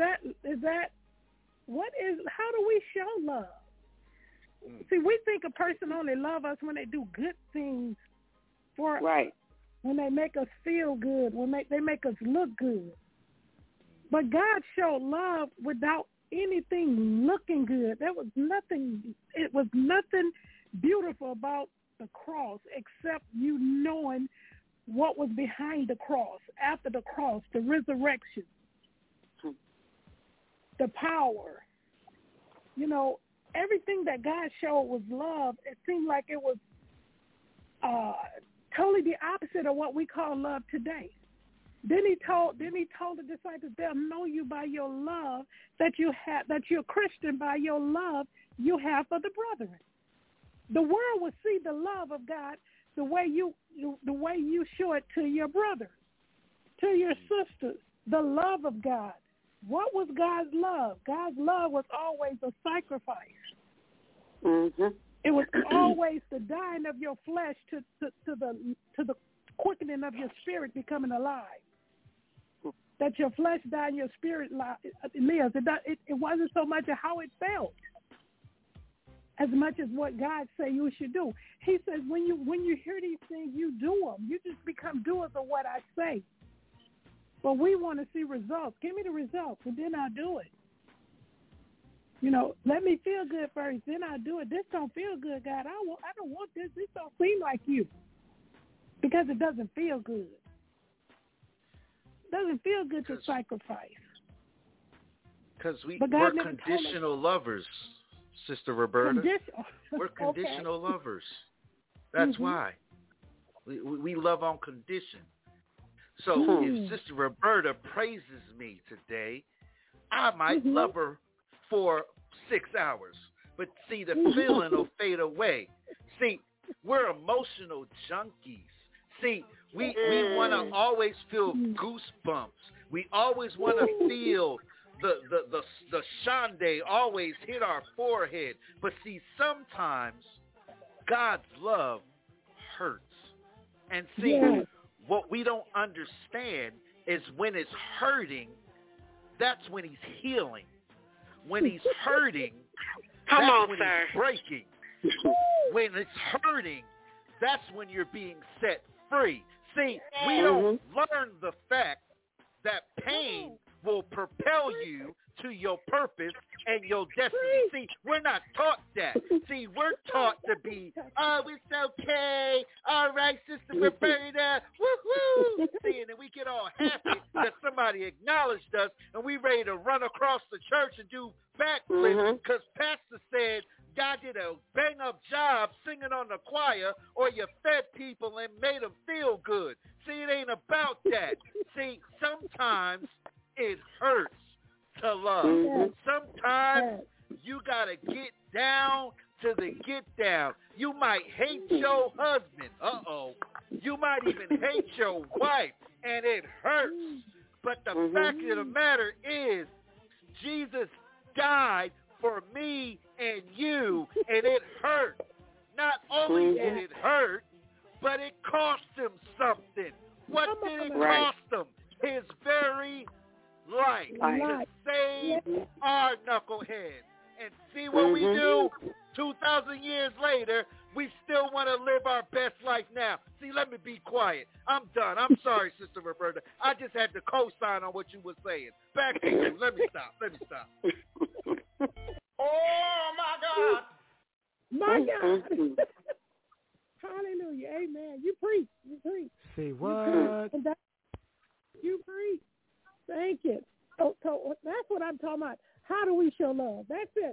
S8: what is, how do we show love? See, we think a person only love us when they do good things for us.
S5: Right.
S8: When they make us feel good, when they make us look good. But God showed love without anything looking good. There was nothing, it was nothing beautiful about the cross except you knowing what was behind the cross, after the cross, the resurrection, the power. You know, everything that God showed was love. It seemed like it was totally the opposite of what we call love today. Then he told the disciples, they'll know you by your love that you have, that you're Christian by your love you have for the brethren. The world will see the love of God the way you show it to your brother. to your sisters the love of God. What was God's love? God's love was always a sacrifice.
S5: Mm-hmm.
S8: It was always the dying of your flesh to the quickening of your spirit becoming alive. That your flesh died, your spirit lives. It wasn't so much of how it felt as much as what God say you should do. He says when you hear these things, you do them. You just become doers of what I say. But we want to see results. Give me the results, and then I'll do it. Let me feel good first, then I'll do it. This don't feel good, God. I don't want this. This don't seem like you. Because it doesn't feel good. It doesn't feel good to sacrifice.
S6: Because we're conditional lovers, Sister Roberta. We're conditional lovers. That's why. We love on condition. So if Sister Roberta praises me today, I might love her for 6 hours. But see, the feeling will fade away. See, we're emotional junkies. See, we want to always feel goosebumps. We always want to feel the shande always hit our forehead. But see, sometimes God's love hurts. And see, what we don't understand is when it's hurting, that's when he's healing. When he's hurting, that's when he's breaking. When it's hurting, that's when you're being set free. See, we don't learn the fact that pain will propel you to your purpose and your destiny. See, we're not taught that. See, we're taught to be, oh, it's okay. All right, Sister Roberta. Woo-hoo. See, and then we get all happy that somebody acknowledged us and we ready to run across the church and do backflips because Pastor said God did a bang-up job singing on the choir, or you fed people and made them feel good. See, it ain't about that. See, sometimes it hurts to love. Sometimes you got to get down to the get down. You might hate your husband. You might even hate your wife, and it hurts. But the fact of the matter is, Jesus died for me and you, and it hurt. Not only did it hurt, but it cost him something. What did it cost him? His very life to save our knucklehead. And see what we do 2,000 years later, we still want to live our best life now. See, let me be quiet. I'm done. I'm sorry, Sister Roberta. I just had to co-sign on what you were saying. Back to you. Let me stop. Oh, my God.
S8: My God. Hallelujah. Amen. You preach.
S9: Say what?
S8: You preach. Thank you. So that's what I'm talking about. How do we show love? That's it.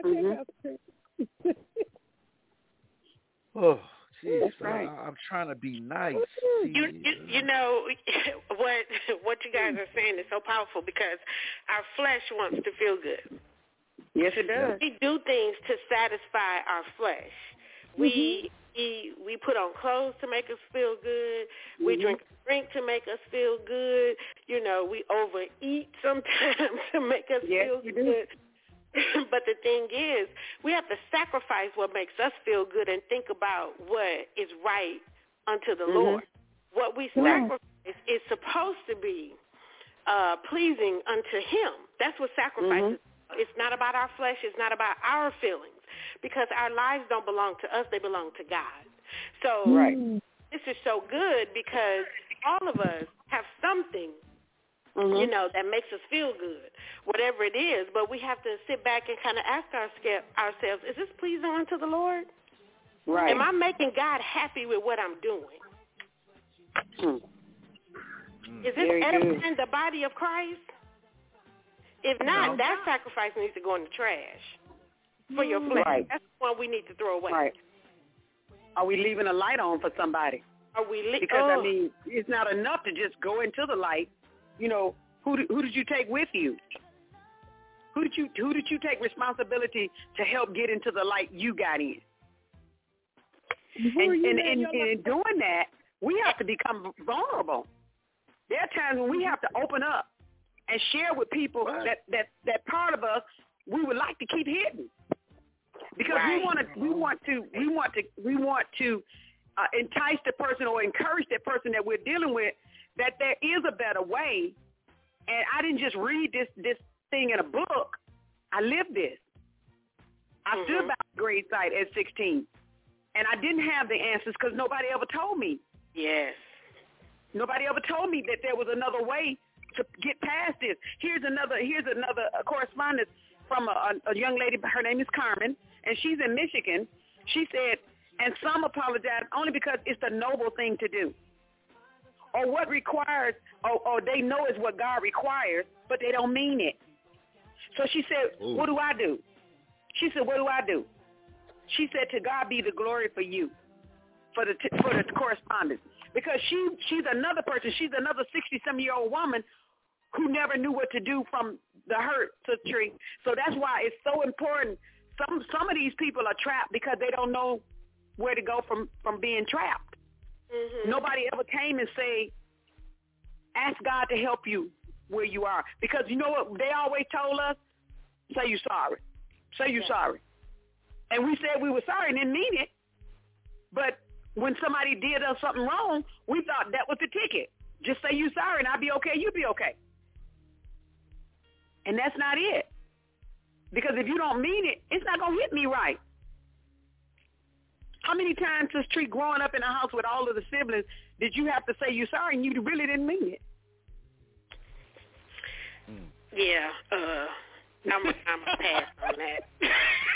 S6: Oh, jeez. Right. I'm trying to be nice.
S7: You know, what you guys are saying is so powerful because our flesh wants to feel good.
S5: Yes, it does.
S7: We do things to satisfy our flesh. We put on clothes to make us feel good. We drink to make us feel good. You know, we overeat sometimes to make us feel good. But the thing is, we have to sacrifice what makes us feel good and think about what is right unto the Lord. What we sacrifice is supposed to be pleasing unto him. That's what sacrifice is. It's not about our flesh. It's not about our feelings because our lives don't belong to us. They belong to God. So this is so good because all of us have something, you know, that makes us feel good, whatever it is. But we have to sit back and kind of ask ourselves, is this pleasing unto the Lord? Right. Am I making God happy with what I'm doing? Is this edifying the body of Christ? If not, that sacrifice needs to go in the trash for your flesh. Right. That's the one we need to throw away.
S5: Right. Are we leaving a light on for somebody? Because, I mean, it's not enough to just go into the light. You know, who did you take with you? Who did you take responsibility to help get into the light you got in? And in doing that, we have to become vulnerable. There are times when we have to open up and share with people that part of us we would like to keep hidden, because we want to entice the person or encourage that person that we're dealing with that there is a better way. And I didn't just read this thing in a book. I lived this. I stood by the grave site at 16, and I didn't have the answers because nobody ever told me.
S7: Yes.
S5: Nobody ever told me that there was another way to get past this. Here's another correspondence from a young lady. Her name is Carmen, and she's in Michigan. She said, and some apologize only because it's the noble thing to do, or what requires, or they know is what God requires, but they don't mean it. So she said, what do I do? She said, what do I do? She said, to God be the glory for you, for the correspondence. Because she's another person. She's another 60-some-year-old woman who never knew what to do from the hurt tree. So that's why it's so important. Some of these people are trapped because they don't know where to go from being trapped. Mm-hmm. Nobody ever came and say, ask God to help you where you are. Because you know what they always told us? Say you're sorry. Say you're sorry. And we said we were sorry and didn't mean it. But when somebody did us something wrong, we thought that was the ticket. Just say you're sorry and I'll be okay, you'll be okay. And that's not it. Because if you don't mean it, it's not going to hit me right. How many times, Sister Tree, growing up in a house with all of the siblings, did you have to say you're sorry and you really didn't mean it?
S7: Yeah, I'm a pass on that.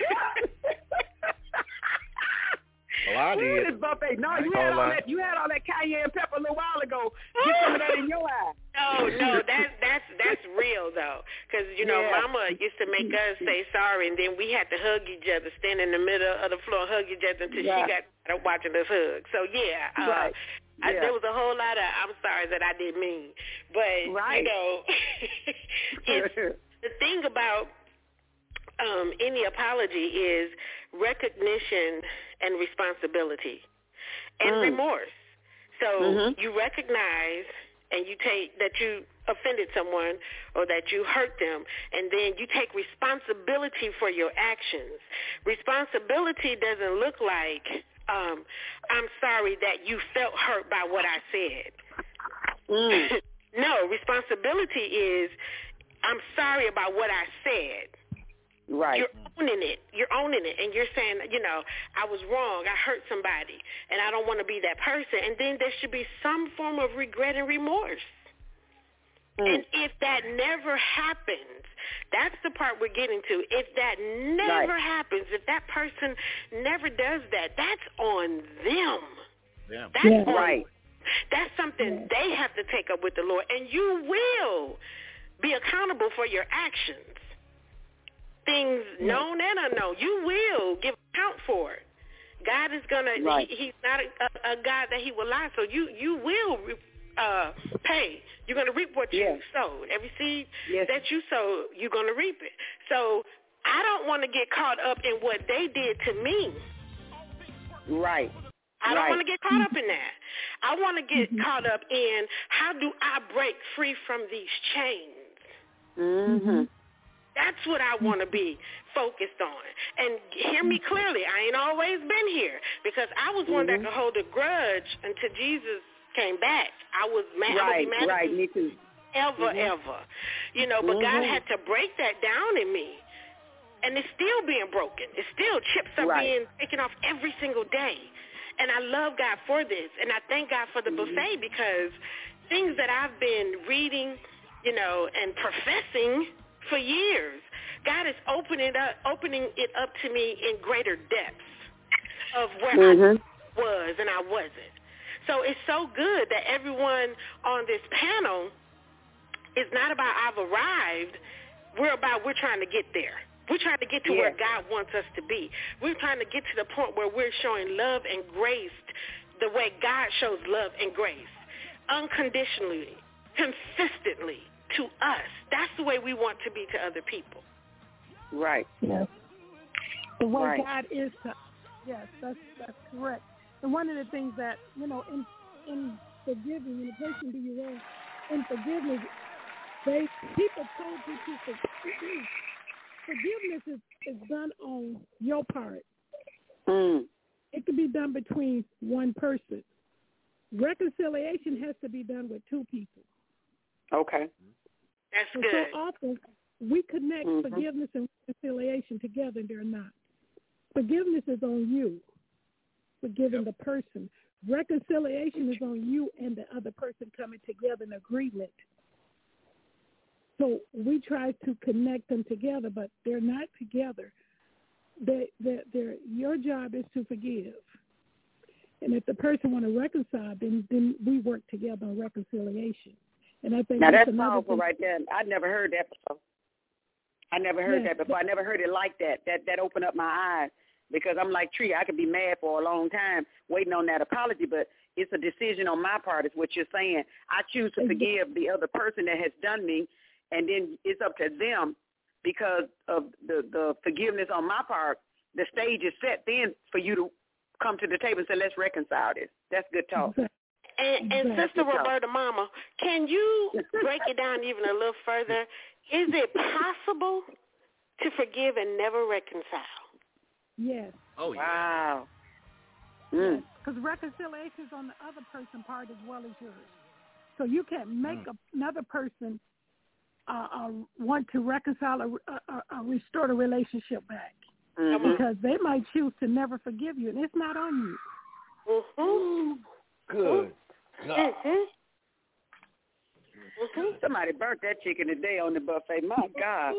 S6: Well, I did.
S5: No, you had all that cayenne pepper a little while ago. Get some of that in your eye.
S7: No, that's real though, because Mama used to make us say sorry, and then we had to hug each other, stand in the middle of the floor, hug each other until she got tired of watching us hug. So there was a whole lot of I'm sorry that I didn't mean, but it's the thing about any apology is recognition and responsibility and remorse. So you recognize and you take that you offended someone or that you hurt them, and then you take responsibility for your actions. Responsibility doesn't look like I'm sorry that you felt hurt by what I said. No, responsibility is I'm sorry about what I said.
S5: Right.
S7: You're owning it, and you're saying, I was wrong, I hurt somebody, and I don't want to be that person. And then there should be some form of regret and remorse. And if that never happens, that's the part we're getting to. If that never happens, if that person never does that, that's on them.
S6: Yeah.
S7: That's on, that's something they have to take up with the Lord, and you will be accountable for your actions. Things known and unknown, you will give account for it. God is going to, he's not a God that he will lie, so you will pay. You're going to reap what you sowed. Every seed that you sow, you're going to reap it. So I don't want to get caught up in what they did to me.
S5: Right.
S7: I don't want to get caught up in that. I want to get caught up in how do I break free from these chains. That's what I want to be focused on. And hear me clearly, I ain't always been here because I was one that could hold a grudge until Jesus came back. I was mad.
S5: Right, me too.
S7: Ever. But God had to break that down in me. And it's still being broken. It's still chips are being taken off every single day. And I love God for this. And I thank God for the buffet because things that I've been reading, and professing for years, God is opening it up to me in greater depths of where I was and I wasn't. So it's so good that everyone on this panel is not about I've arrived. We're trying to get there. We're trying to get to where God wants us to be. We're trying to get to the point where we're showing love and grace the way God shows love and grace, unconditionally, consistently to us. That's the way we want to be to other people.
S5: Right.
S8: Yes. The way God is to us. Yes, that's correct. And one of the things that, in forgiving, when a person do you wrong, in forgiveness, people told you to forgive. Forgiveness is done on your part. It can be done between one person. Reconciliation has to be done with two people.
S5: Okay.
S7: That's
S8: and
S7: good.
S8: So often we connect forgiveness and reconciliation together, and they're not. Forgiveness is on you, forgiving the person. Reconciliation is on you and the other person coming together in agreement. So we try to connect them together, but they're not together. Your job is to forgive. And if the person want to reconcile, then we work together on reconciliation. And I think
S5: now
S8: that's
S5: powerful right there. I never heard that before. I never heard that before. I never heard it like that. That opened up my eyes, because I'm like Tree. I could be mad for a long time waiting on that apology, but it's a decision on my part is what you're saying. I choose to forgive the other person that has done me, and then it's up to them because of the forgiveness on my part. The stage is set then for you to come to the table and say, let's reconcile this. That's good talk.
S7: And Sister Roberta Mama, can you break it down even a little further? Is it possible to forgive and never reconcile?
S8: Yes.
S6: Oh, yeah.
S5: Wow.
S8: Because reconciliation is on the other person's part as well as yours. So you can't make another person want to reconcile or restore the relationship back. Because they might choose to never forgive you, and it's not on you.
S9: Good.
S5: Somebody burnt that chicken today on the buffet. My God.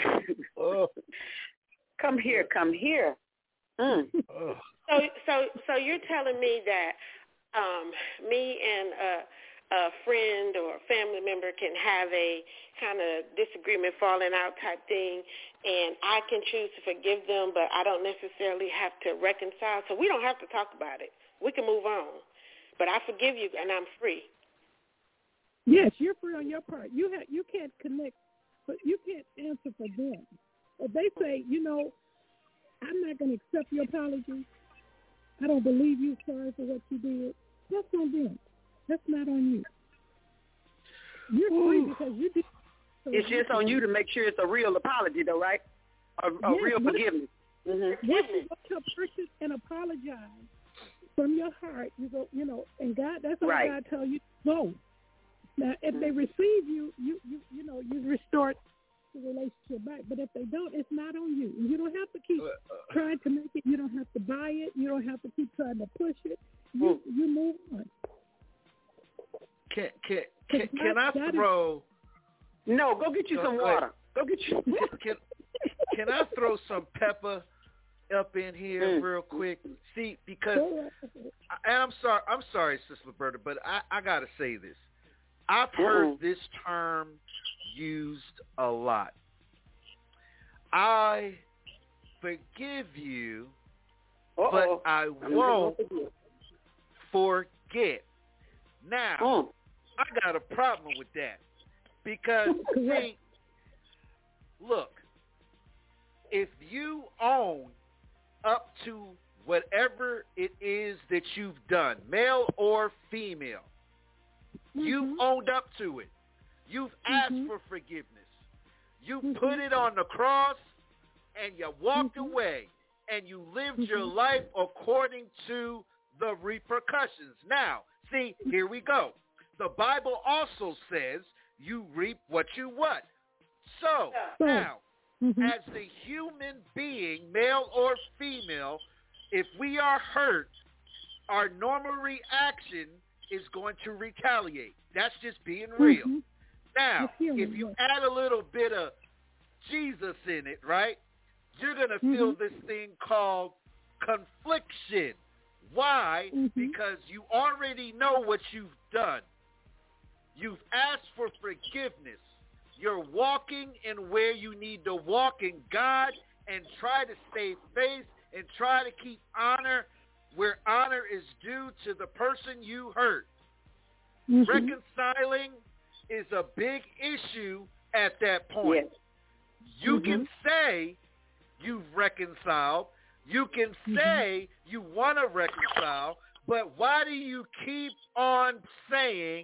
S5: Come here.
S7: So you're telling me that me and a friend or family member can have a kind of disagreement, falling out type thing, and I can choose to forgive them, but I don't necessarily have to reconcile. So we don't have to talk about it. We can move on. But I forgive you, and I'm free.
S8: Yes, you're free on your part. You can't connect, but you can't answer for them. If they say, I'm not going to accept your apology, I don't believe you, sorry for what you did, that's on them. That's not on you. You're free because you did. So
S5: it's just on you to make sure it's a real apology, though, right? A real forgiveness.
S8: Once you go to a person and apologize from your heart, you go, and God, that's all God tells you to go. Now, if they receive you, you restore the relationship back. But if they don't, it's not on you. You don't have to keep trying to make it. You don't have to buy it. You don't have to keep trying to push it. You move on.
S6: Can I throw?
S5: No, go get you some water. Go get you.
S6: Can I throw some pepper up in here real quick? See, because I'm sorry, Sister Roberta, but I gotta say this. I've heard this term used a lot. I forgive you, but I won't forget. Now, I got a problem with that because, see, look, if you own up to whatever it is that you've done, male or female, you've owned up to it. You've asked for forgiveness. You put it on the cross and you walked away and you lived your life according to the repercussions. Now, see, here we go. The Bible also says you reap what you what. So, now, as a human being, male or female, if we are hurt, our normal reaction is going to retaliate. That's just being real. Now, if you add a little bit of Jesus in it, right, you're going to feel this thing called confliction. Why? Because you already know what you've done. You've asked for forgiveness. You're walking in where you need to walk in God and try to stay faith and try to keep honor where honor is due to the person you hurt. Reconciling is a big issue at that point. You can say you've reconciled. You can say you want to reconcile, but why do you keep on saying,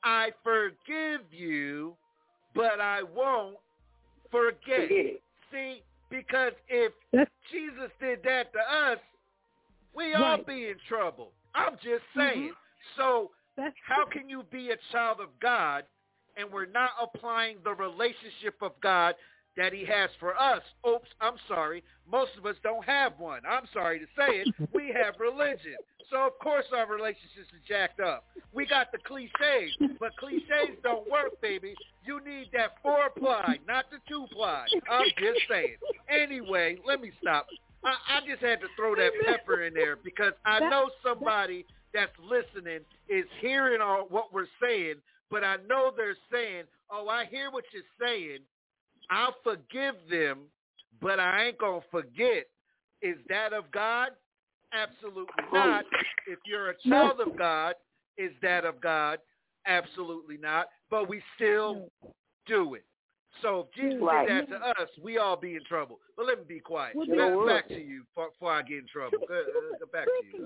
S6: I forgive you, but I won't forget. See, because if Jesus did that to us, we all be in trouble. I'm just saying. So how can you be a child of God and we're not applying the relationship of God that he has for us? Oops, I'm sorry. Most of us don't have one. I'm sorry to say it. We have religion. So, of course, our relationships are jacked up. We got the cliches, but cliches don't work, baby. You need that 4-ply, not the 2-ply. I'm just saying. Anyway, let me stop. I just had to throw that pepper in there because I know somebody that's listening is hearing all what we're saying, but I know they're saying, oh, I hear what you're saying. I'll forgive them, but I ain't going to forget. Is that of God? Absolutely not. If you're a child of God, is that of God? Absolutely not. But we still do it. So if Jesus did that to us, we all be in trouble. But let me be quiet. Back to you before I get in trouble. Back to you.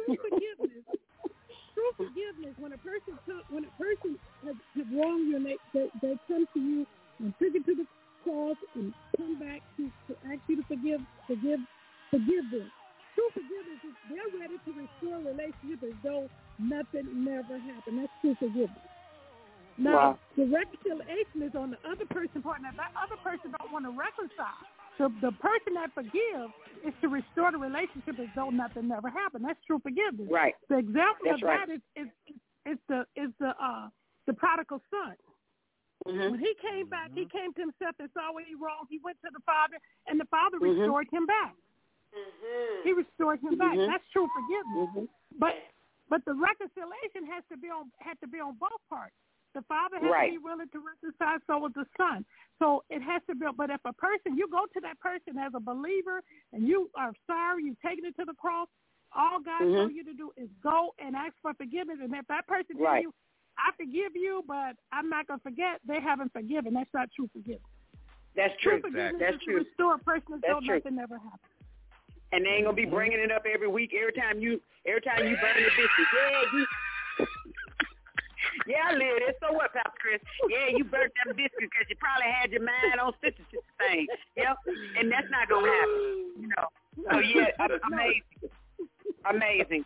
S8: True forgiveness. When a person has wronged you and they come to you and took it to the cross and come back to ask you to forgive them. True forgiveness is they're ready to restore a relationship as though nothing never happened. That's true forgiveness. Now, the reconciliation is on the other person's part. Now, that other person don't want to reconcile. So the person that forgives is to restore the relationship as though nothing never happened. That's true forgiveness. Right. The example of that is the prodigal son. When he came back, he came to himself and saw what he wrong. He went to the father, and the father restored him back. He restored him back. That's true forgiveness. But the reconciliation had to be on both parts. The father has to be willing to reconcile, so with the son. So it has to be. But if a person, you go to that person as a believer, and you are sorry, you've taken it to the cross, all God told you to do is go and ask for forgiveness. And if that person tells you, I forgive you, but I'm not going to forget, they haven't forgiven. That's not true forgiveness.
S10: That's true.
S8: That's true. To restore a person as though nothing never happened.
S10: And they ain't gonna be bringing it up every week. Every time you burn the biscuits. Yeah, I live it. So what, Pastor Chris? Yeah, you burnt them biscuits because you probably had your mind on such thing. Yep, and that's not gonna happen. You know. So yeah, amazing.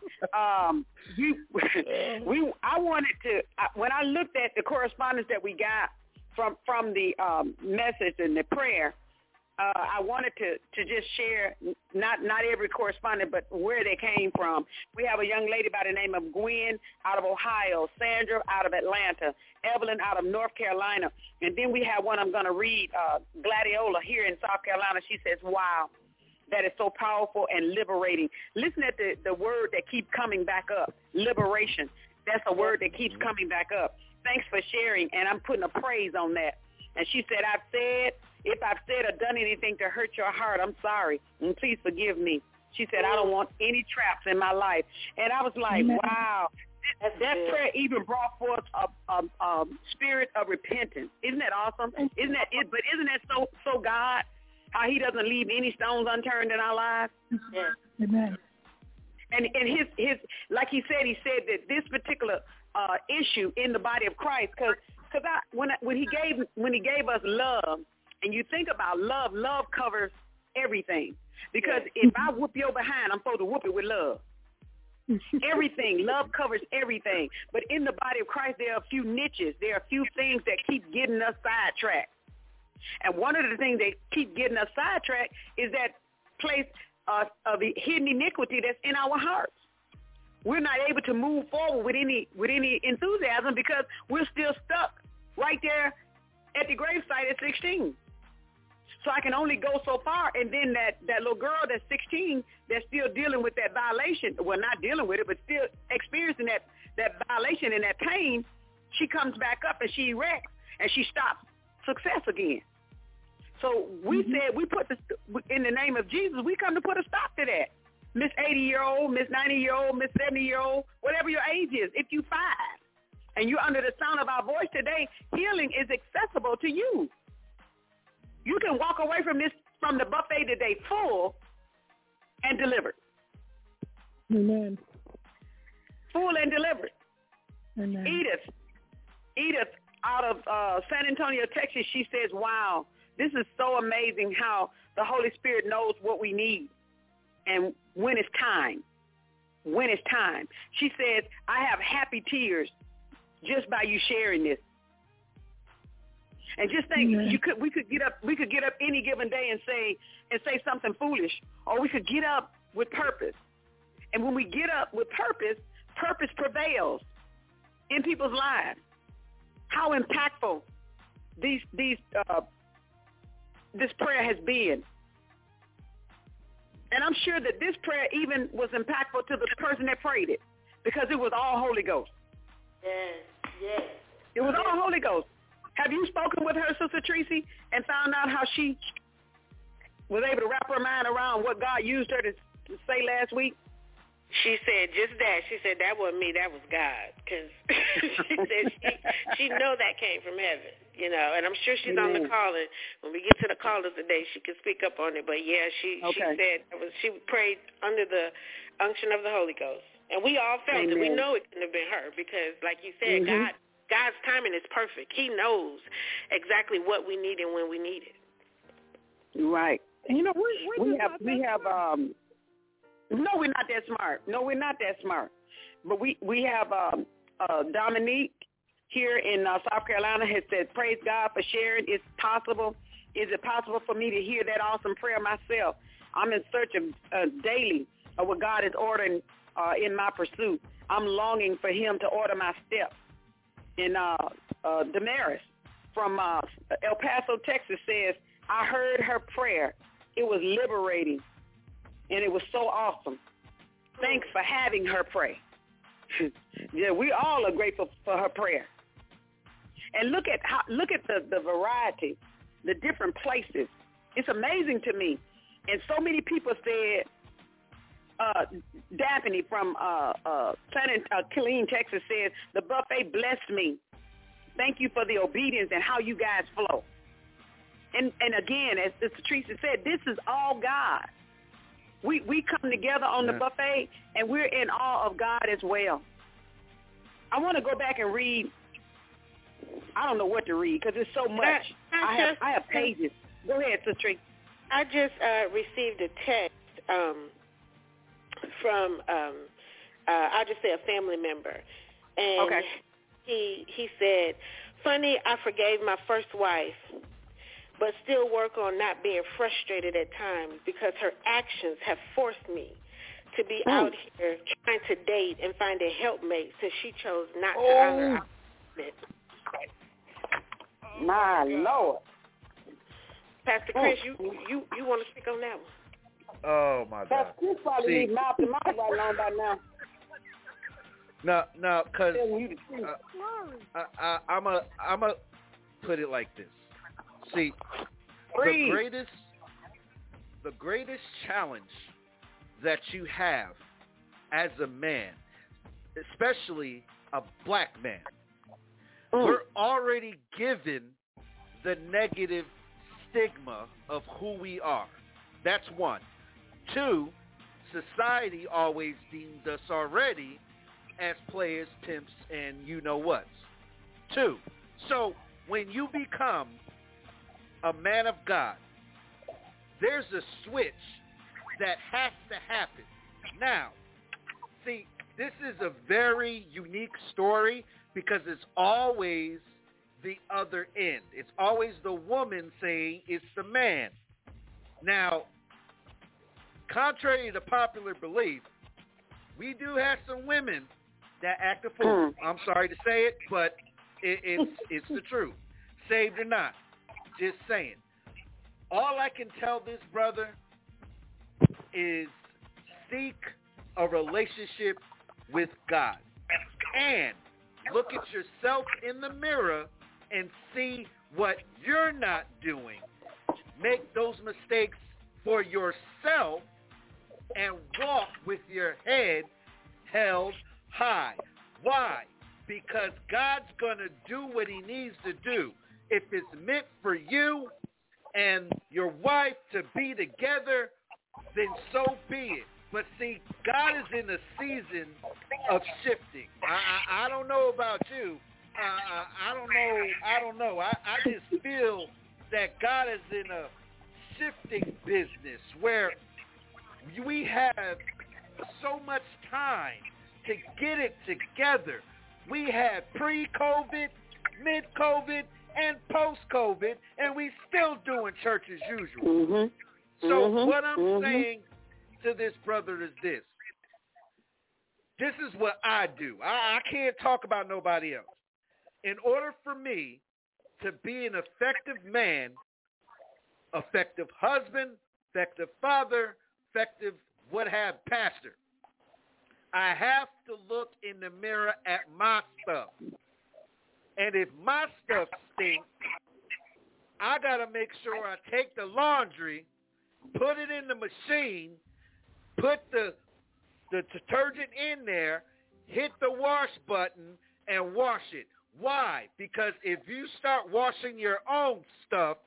S10: I wanted to when I looked at the correspondence that we got from the message and the prayer. I wanted to just share not every correspondent, but where they came from. We have a young lady by the name of Gwen out of Ohio, Sandra out of Atlanta, Evelyn out of North Carolina, and then we have one I'm going to read, Gladiola here in South Carolina. She says, wow, that is so powerful and liberating. Listen at the word that keeps coming back up, liberation. That's a word that keeps coming back up. Thanks for sharing, and I'm putting a praise on that. And she said, if I've said or done anything to hurt your heart, I'm sorry, and please forgive me. She said, I don't want any traps in my life. And I was like, wow, that prayer even brought forth a spirit of repentance. Isn't that awesome? Isn't that it? But isn't that so God, how he doesn't leave any stones unturned in our lives?
S8: Yeah. Amen.
S10: And his like he said that this particular issue in the body of Christ, because when he gave us love, and you think about love covers everything. Because if I whoop your behind, I'm supposed to whoop it with love. Everything. Love covers everything. But in the body of Christ, there are a few niches. There are a few things that keep getting us sidetracked. And one of the things that keep getting us sidetracked is that place of the hidden iniquity that's in our hearts. We're not able to move forward with any enthusiasm because we're still stuck right there at the gravesite at 16. So I can only go so far, and then that little girl that's 16 that's still dealing with that violation, well, not dealing with it, but still experiencing that violation and that pain, she comes back up and she erects and she stops success again. So we said we put in the name of Jesus, we come to put a stop to that. Miss 80-year-old, Miss 90-year-old, Miss 70-year-old, whatever your age is, if you 5 and you're under the sound of our voice today, healing is accessible to you. You can walk away from the buffet today full and delivered.
S8: Amen.
S10: Full and delivered.
S8: Amen.
S10: Edith, Edith out of San Antonio, Texas, she says, wow, this is so amazing how the Holy Spirit knows what we need and when it's time. When it's time. She says, I have happy tears just by you sharing this. And just think, we could get up any given day and say something foolish, or we could get up with purpose. And when we get up with purpose, purpose prevails in people's lives. How impactful this prayer has been. And I'm sure that this prayer even was impactful to the person that prayed it, because it was all Holy Ghost.
S7: Yes.
S10: It was all Holy Ghost. Have you spoken with her, Sister Tracy, and found out how she was able to wrap her mind around what God used her to say last week?
S7: She said just that. She said that wasn't me, that was God, because she said she know that came from heaven, you know. And I'm sure she's on the call, and when we get to the callers today, she can speak up on it. But yeah, she said she prayed under the unction of the Holy Ghost, and we all felt it. We know it couldn't have been her, because, like you said, God's timing is perfect. He knows exactly what we need and when we need it.
S10: Right.
S8: And, you know,
S10: we have. No, we're not that smart. But we have Dominique here in South Carolina has said, praise God for sharing. It's possible. Is it possible for me to hear that awesome prayer myself? I'm in search of daily of what God is ordering in my pursuit. I'm longing for him to order my steps. And Damaris from El Paso, Texas says, I heard her prayer. It was liberating. And it was so awesome. Thanks for having her pray. Yeah, we all are grateful for her prayer. And look at the variety, the different places. It's amazing to me. And so many people said, Daphne from Killeen, Texas says, the buffet blessed me. Thank you for the obedience and how you guys flow. And again, as Sister Teresa said, this is all God. We come together on the buffet, and we're in awe of God as well. I want to go back and read. I don't know what to read because it's so much. I have pages. Go ahead, Sister Teresa.
S7: I just received a text from, I'll just say a family member. And he said, funny, I forgave my first wife, but still work on not being frustrated at times because her actions have forced me to be out here trying to date and find a helpmate since she chose not to honor our commitment.
S10: My Lord.
S7: Pastor Chris, you want to speak on that one?
S6: Oh, my God.
S10: Pastor Chris probably needs mouth to mouth right on by now.
S6: No, because I'm a put it like this. See, the greatest challenge that you have as a man, especially a black man, we're already given the negative stigma of who we are. That's one. Two, society always deemed us already as players, pimps, and you-know-whats. Two, so when you become a man of God, there's a switch that has to happen. Now, see, this is a very unique story because it's always the other end. It's always the woman saying it's the man. Now, contrary to popular belief, we do have some women that act a fool. I'm sorry to say it, but it's the truth. Saved or not. Just saying. All I can tell this brother is seek a relationship with God. And look at yourself in the mirror and see what you're not doing. Make those mistakes for yourself and walk with your head held high. Why? Because God's going to do what he needs to do. If it's meant for you and your wife to be together, then so be it. But see, God is in a season of shifting. I don't know about you, I don't know. I just feel that God is in a shifting business where we have so much time to get it together. We had pre-COVID, mid-COVID, and post-COVID, and we still doing church as usual. So what I'm saying to this brother is this. This is what I do. I can't talk about nobody else. In order for me to be an effective man, effective husband, effective father, effective pastor, I have to look in the mirror at my stuff. And if my stuff stinks, I got to make sure I take the laundry, put it in the machine, put the detergent in there, hit the wash button, and wash it. Why? Because if you start washing your own stuff,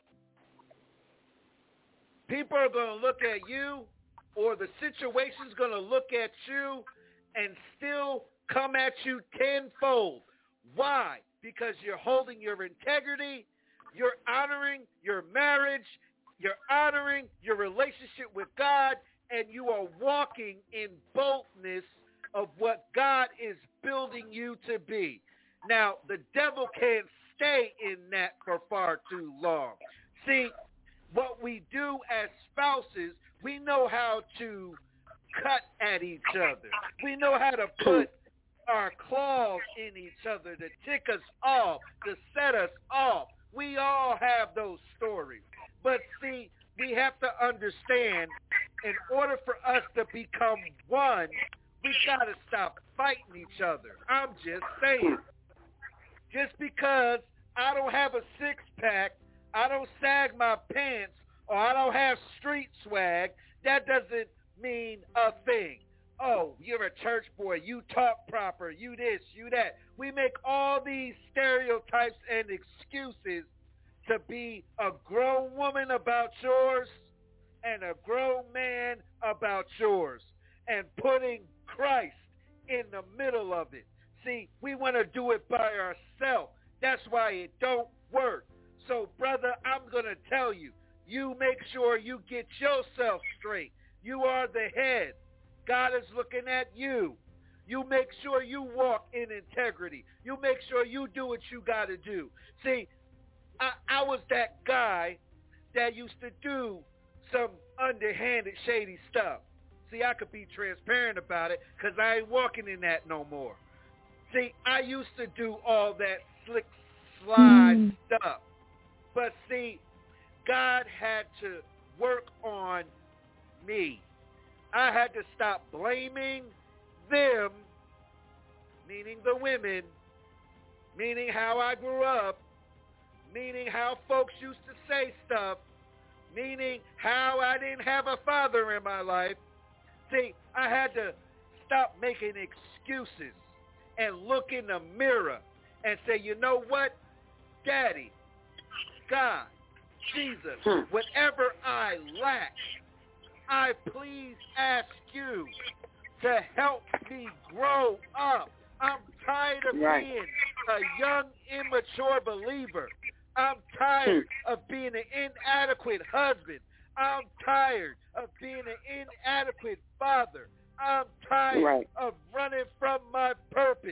S6: people are going to look at you, or the situation's going to look at you and still come at you tenfold. Why? Because you're holding your integrity, you're honoring your marriage, you're honoring your relationship with God, and you are walking in boldness of what God is building you to be. Now, the devil can't stay in that for far too long. See, what we do as spouses, we know how to cut at each other. We know how to put our claws in each other to tick us off, to set us off. We all have those stories. But see, we have to understand, in order for us to become one, we got to stop fighting each other. I'm just saying. Just because I don't have a six-pack, I don't sag my pants, or I don't have street swag, that doesn't mean a thing. Oh, you're a church boy, you talk proper, you this, you that. We make all these stereotypes and excuses to be a grown woman about yours and a grown man about yours, and putting Christ in the middle of it. See, we want to do it by ourselves. That's why it don't work. So, brother, I'm going to tell you, you make sure you get yourself straight. You are the head. God is looking at you. You make sure you walk in integrity. You make sure you do what you got to do. See, I was that guy that used to do some underhanded, shady stuff. See, I could be transparent about it because I ain't walking in that no more. See, I used to do all that slick slide stuff. But see, God had to work on me. I had to stop blaming them, meaning the women, meaning how I grew up, meaning how folks used to say stuff, meaning how I didn't have a father in my life. See, I had to stop making excuses and look in the mirror and say, you know what, Daddy, God, Jesus, whatever I lack, I please ask you to help me grow up. I'm tired of being a young, immature believer. I'm tired of being an inadequate husband. I'm tired of being an inadequate father. I'm tired of running from my purpose.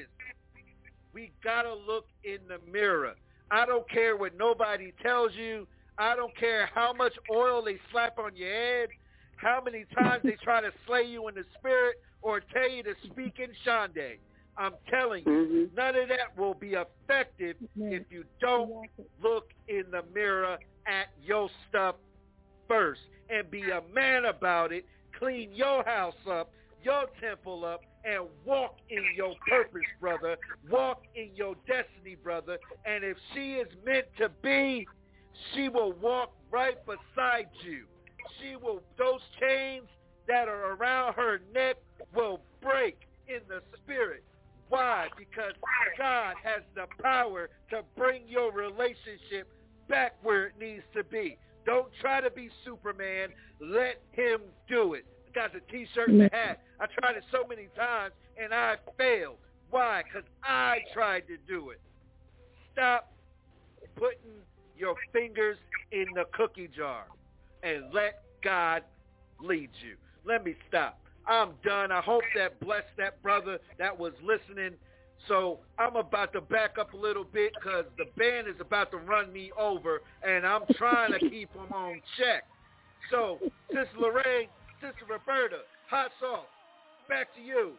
S6: We got to look in the mirror. I don't care what nobody tells you. I don't care how much oil they slap on your head, how many times they try to slay you in the spirit or tell you to speak in Shande. I'm telling you, none of that will be effective if you don't look in the mirror at your stuff first and be a man about it, clean your house up, your temple up, and walk in your purpose, brother. Walk in your destiny, brother. And if she is meant to be, she will walk right beside you. She will, those chains that are around her neck will break in the spirit. Why? Because God has the power to bring your relationship back where it needs to be. Don't try to be Superman. Let him do it. Got the T-shirt and the hat. I tried it so many times, and I failed. Why? Because I tried to do it. stop putting your fingers in the cookie jar and let God lead you. Let me stop. I'm done. I hope that blessed that brother that was listening. So I'm about to back up a little bit because the band is about to run me over, and I'm trying to keep them on check. So, Sister Lorraine, Sister Roberta, hot sauce, back to you.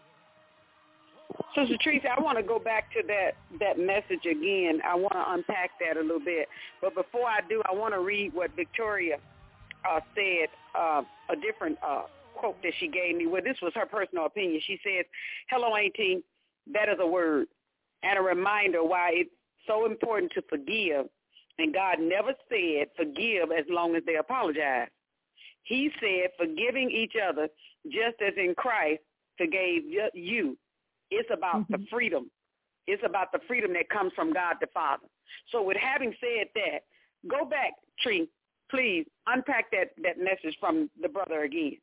S10: Sister Teresa, I want to go back to that message again. I want to unpack that a little bit. But before I do, I want to read what Victoria said, a different quote that she gave me. Well, this was her personal opinion. She said, "Hello, Auntie. That is a word and a reminder why it's so important to forgive. And God never said forgive as long as they apologize. He said forgiving each other just as in Christ forgave you. It's about the freedom. It's about the freedom that comes from God the Father." So with having said that, go back, Tree, please unpack that message from the brother again.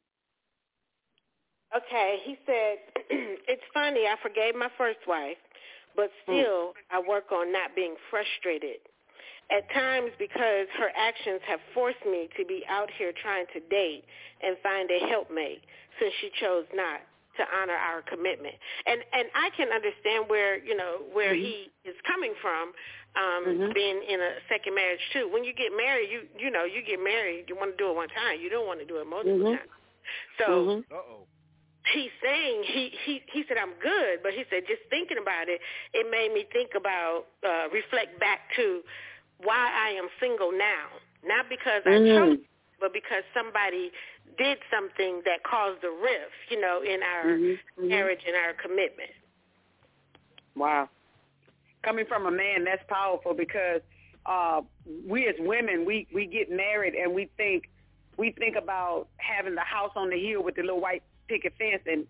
S7: Okay, he said, "It's funny, I forgave my first wife, but still I work on not being frustrated. At times because her actions have forced me to be out here trying to date and find a helpmate since she chose not to honor our commitment." And I can understand where he is coming from, being in a second marriage too. When you get married, you get married, you want to do it one time. You don't want to do it multiple times. So he's saying, he said, "I'm good," but he said, just thinking about it, it made me think about, reflect back to why I am single now. Not because I chose, but because somebody did something that caused a rift, in our marriage and our commitment.
S10: Wow. Coming from a man, that's powerful because we as women, we get married and we think about having the house on the hill with the little white picket fence and,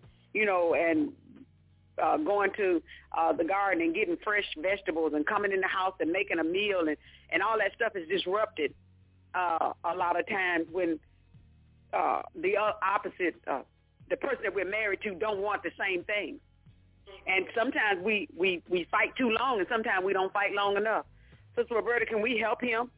S10: going to the garden and getting fresh vegetables and coming in the house and making a meal and all that stuff is disrupted a lot of times when the opposite, the person that we're married to don't want the same thing. And sometimes we fight too long and sometimes we don't fight long enough. Sister Roberta, can we help him?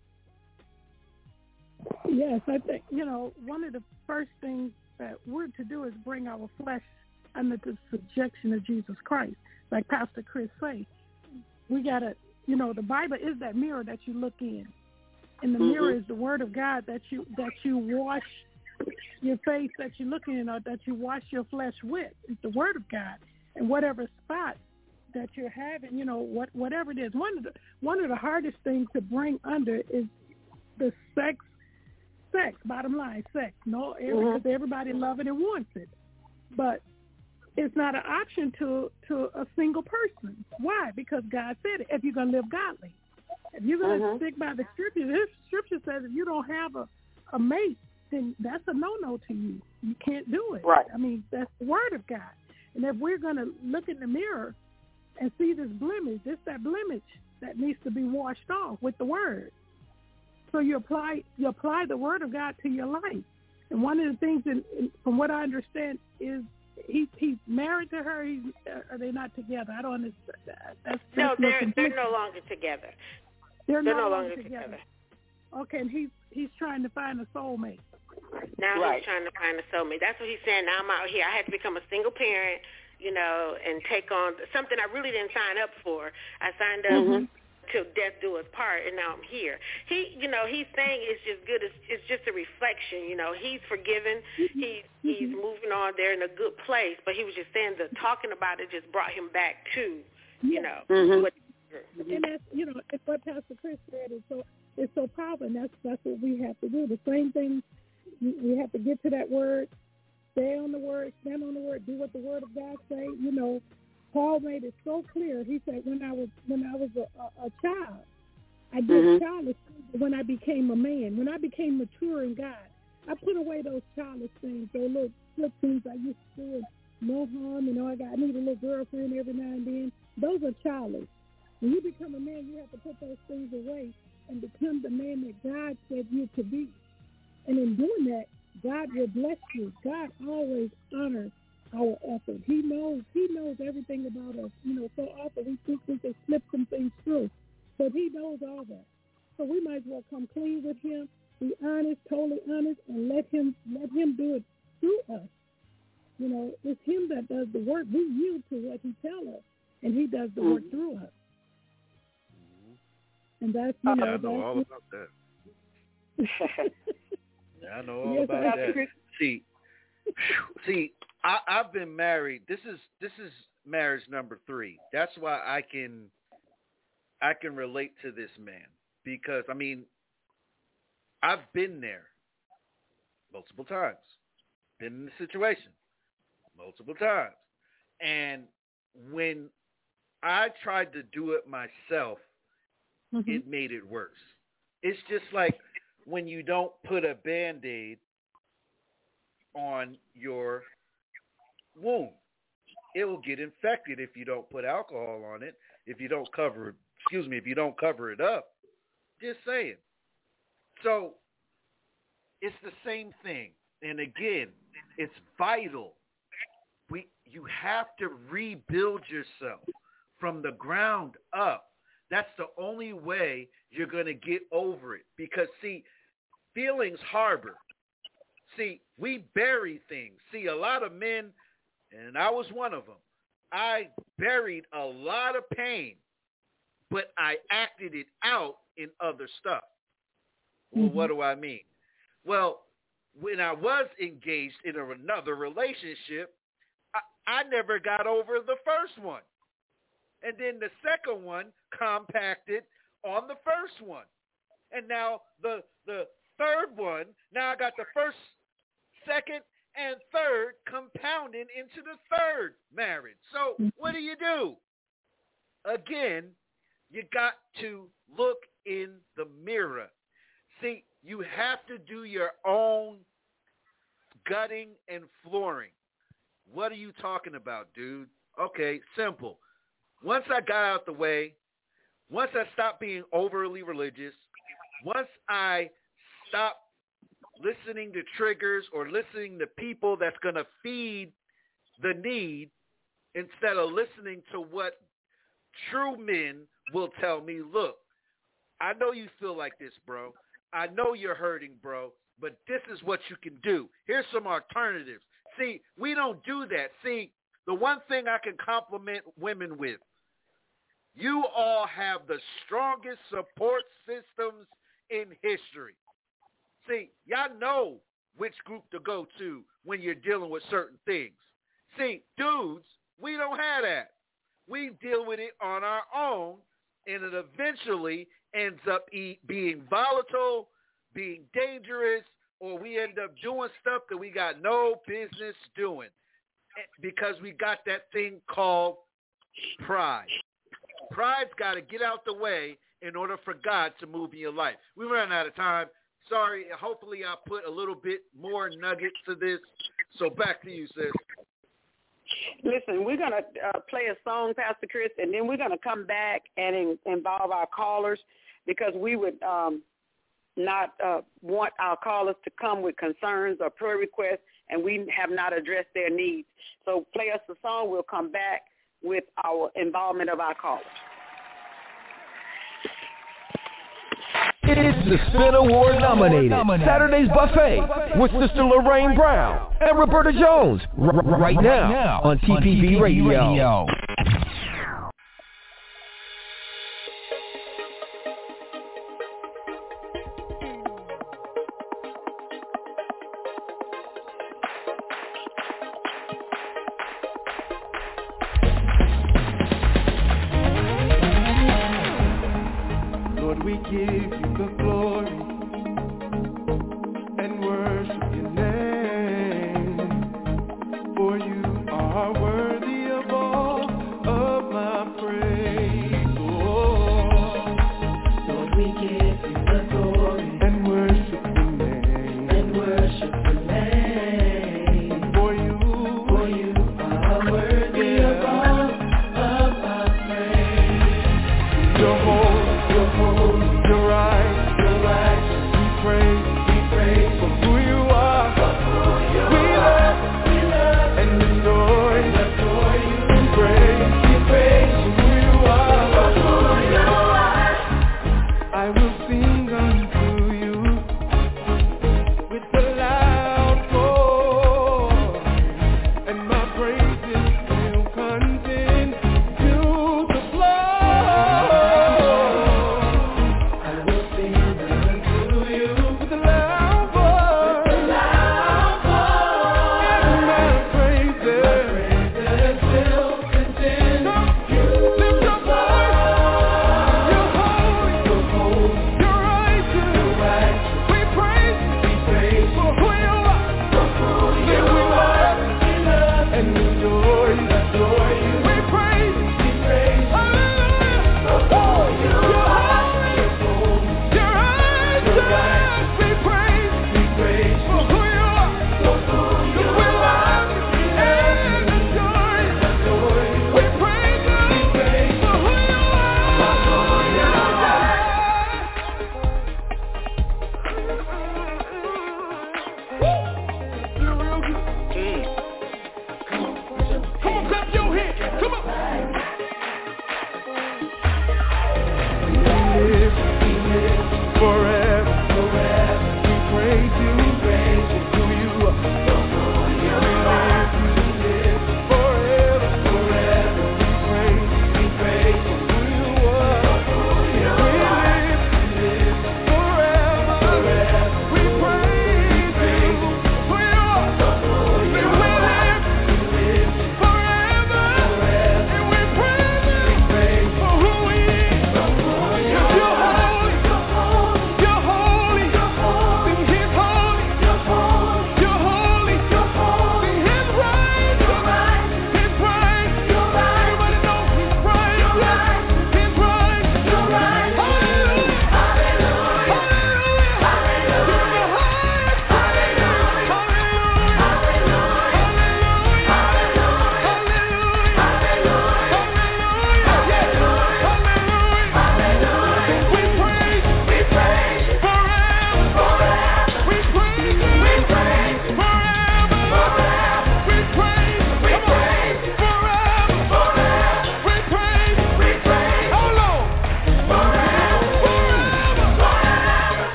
S8: Yes, I think, one of the first things that we're to do is bring our flesh under the subjection of Jesus Christ. Like Pastor Chris say, we got to, the Bible is that mirror that you look in. And the mirror is the word of God that you wash your face, that you look in, or that you wash your flesh with. It's the word of God. And whatever spot that you're having, whatever it is, one of the hardest things to bring under is the sex, bottom line, sex. No, because everybody loves it and wants it. But it's not an option to a single person. Why? Because God said it, if you're going to live godly. If you're going to stick by the scripture, this scripture says if you don't have a mate, then that's a no-no to you. You can't do it.
S10: Right.
S8: I mean, that's the word of God. And if we're going to look in the mirror and see this blemish, that blemish that needs to be washed off with the word. So you apply the word of God to your life. And one of the things, from what I understand, is he's married to her. Are they not together? I don't understand.
S7: No, they're no longer together.
S8: They're no longer together. Okay, and he's trying to find a soulmate.
S7: Now he's trying to find a soulmate. That's what he's saying. Now I'm out here. I had to become a single parent, and take on something I really didn't sign up for. I signed up till death do us part, and now I'm here. He's saying it's just good. It's just a reflection. He's forgiven. He's moving on. They're in a good place. But he was just saying that talking about it just brought him back to, what.
S8: And that's, it's what Pastor Chris said. It's so powerful, and that's what we have to do. The same thing. We have to get to that word, stay on the word, stand on the word, do what the word of God say. Paul made it so clear. He said, when I was a child, I did childish things. But when I became a man, when I became mature in God, I put away those childish things, those little flip things I used to do, and no harm. I need a little girlfriend every now and then. Those are childish. When you become a man, you have to put those things away and become the man that God said you to be. And in doing that, God will bless you. God always honors our effort. He knows everything about us. So often we think we can slip some things through. and he does the work through us. And that's, you know,
S6: I know all about that. I know all about that. See, I've been married. This is marriage number 3. That's why I can relate to this man, because I mean, I've been there multiple times, been in the situation multiple times, and when I tried to do it myself, it made it worse. It's just like when you don't put a Band-Aid on your wound. It will get infected if you don't put alcohol on it, if you don't cover it up. Just saying. So it's the same thing. And again, it's vital. You have to rebuild yourself from the ground up. That's the only way you're going to get over it. Because, see, feelings harbor. See, we bury things. See, a lot of men, and I was one of them, I buried a lot of pain, but I acted it out in other stuff. Well, what do I mean? Well, when I was engaged in another relationship, I never got over the first one. And then the second one compacted on the first one. And now the third one, now I got the first, second, and third compounding into the third marriage. So what do? Again, you got to look in the mirror. See, you have to do your own gutting and flooring. What are you talking about, dude? Okay, simple. Once I got out the way, once I stopped being overly religious, once I stopped listening to triggers or listening to people that's going to feed the need instead of listening to what true men will tell me, look, I know you feel like this, bro. I know you're hurting, bro, but this is what you can do. Here's some alternatives. See, we don't do that. See, the one thing I can compliment women with, you all have the strongest support systems in history. See, y'all know which group to go to when you're dealing with certain things. See, dudes, we don't have that. We deal with it on our own, and it eventually ends up being volatile, being dangerous, or we end up doing stuff that we got no business doing because we got that thing called pride. Pride's got to get out the way in order for God to move in your life. We ran out of time. Sorry. Hopefully I put a little bit more nuggets to this. So back to you, sis.
S10: Listen, we're going to play a song, Pastor Chris, and then we're going to come back and involve our callers because we would not want our callers to come with concerns or prayer requests, and we have not addressed their needs. So play us the song. We'll come back with our involvement of our callers.
S1: It's the Spin Award nominated Saturday's Buffet with Sister Lorraine Brown and Roberta Jones right now on TPV Radio.
S11: You're right.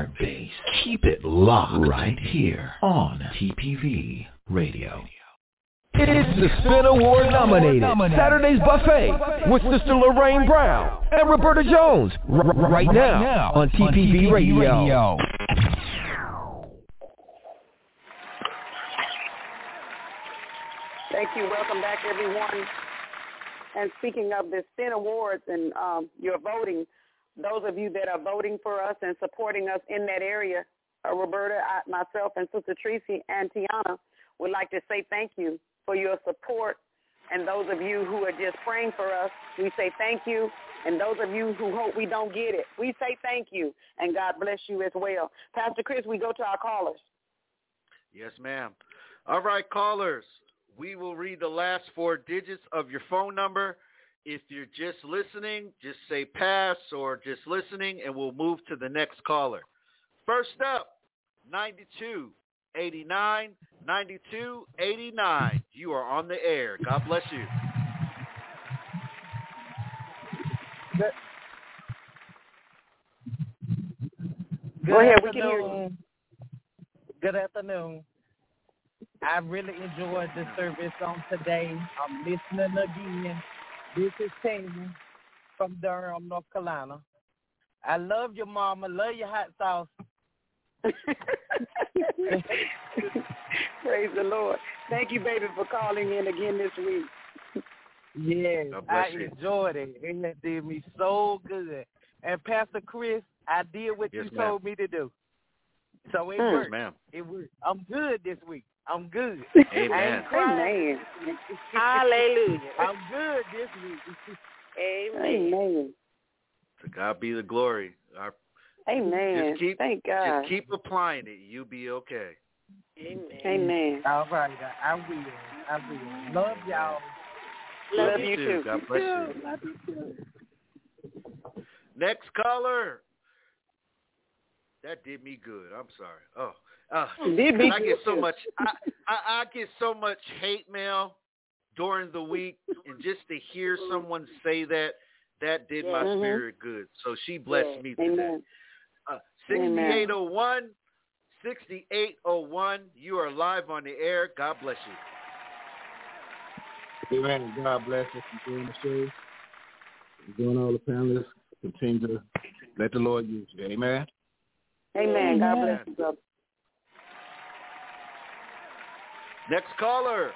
S1: Heartbeat. Keep it locked right here on TPV Radio. It's the Spin Award-nominated Saturday's Buffet with Sister Lorraine Brown and Roberta Jones right now on TPV Radio.
S5: Thank you. Welcome back, everyone. And speaking of the Spin Awards and your voting, those of you that are voting for us and supporting us in that area, Roberta, myself, and Sister Tracy and Tiana would like to say thank you for your support. And those of you who are just praying for us, we say thank you. And those of you who hope we don't get it, we say thank you. And God bless you as well. Pastor Chris, we go to our callers.
S6: Yes, ma'am. All right, callers. We will read the last 4 digits of your phone number. If you're just listening, just say pass or just listening, and we'll move to the next caller. First up, 9289, 9289. You are on the air. God bless you.
S5: Go ahead, we can hear you.
S9: Good afternoon. I really enjoyed the service on today. I'm listening again. This is Tammy from Durham, North Carolina. I love your mama. Love your hot sauce.
S5: Praise the Lord. Thank you, baby, for calling in again this week.
S9: Yes, I enjoyed it. It did me so good. And Pastor Chris, I did what you told me to do. So it worked.
S6: Ma'am.
S9: It worked. I'm good this week. I'm good.
S6: Amen.
S5: Amen.
S7: Hallelujah.
S9: I'm good this week.
S5: Amen.
S6: To God be the glory.
S5: Amen. Thank God.
S6: Just keep applying it. You'll be okay.
S7: Amen.
S5: Amen.
S9: All right. I will. Love y'all.
S5: Love you too.
S6: God bless you.
S8: Love you too.
S6: Next caller. That did me good. I'm sorry. I get so much. I get so much hate mail during the week, and just to hear someone say that did my spirit good. So she blessed me today. 6801, 6801. You are live on the air. God bless you.
S11: Amen. God bless us for doing the show. Doing all the panelists. Continue to let the Lord use you. Amen.
S5: Amen. God bless you, brother.
S6: Next caller,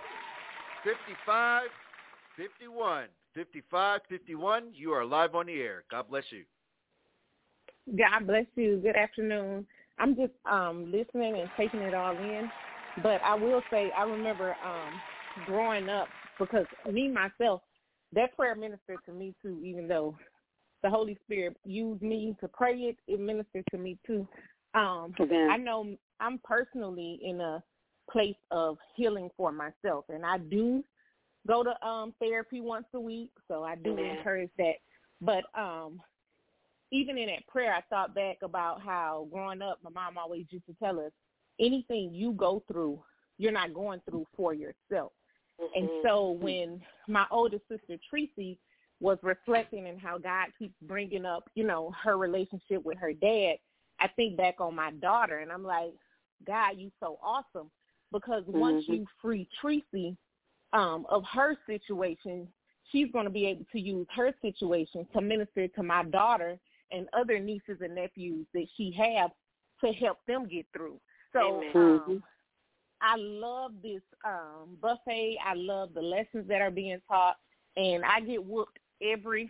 S6: 5551. 5551, you are live on the air. God bless you.
S12: God bless you. Good afternoon. I'm just listening and taking it all in. But I will say I remember growing up, because me, myself, that prayer ministered to me too, even though the Holy Spirit used me to pray it, it ministered to me too. I know I'm personally in a place of healing for myself, and I do go to therapy once a week, so I do encourage that. But even in that prayer, I thought back about how growing up, my mom always used to tell us, anything you go through, you're not going through for yourself. And so when my older sister, Tracy, was reflecting on how God keeps bringing up, her relationship with her dad, I think back on my daughter, and I'm like, God, you so awesome. Because once you free Tracy of her situation, she's going to be able to use her situation to minister to my daughter and other nieces and nephews that she has to help them get through. So I love this buffet. I love the lessons that are being taught, and I get whooped every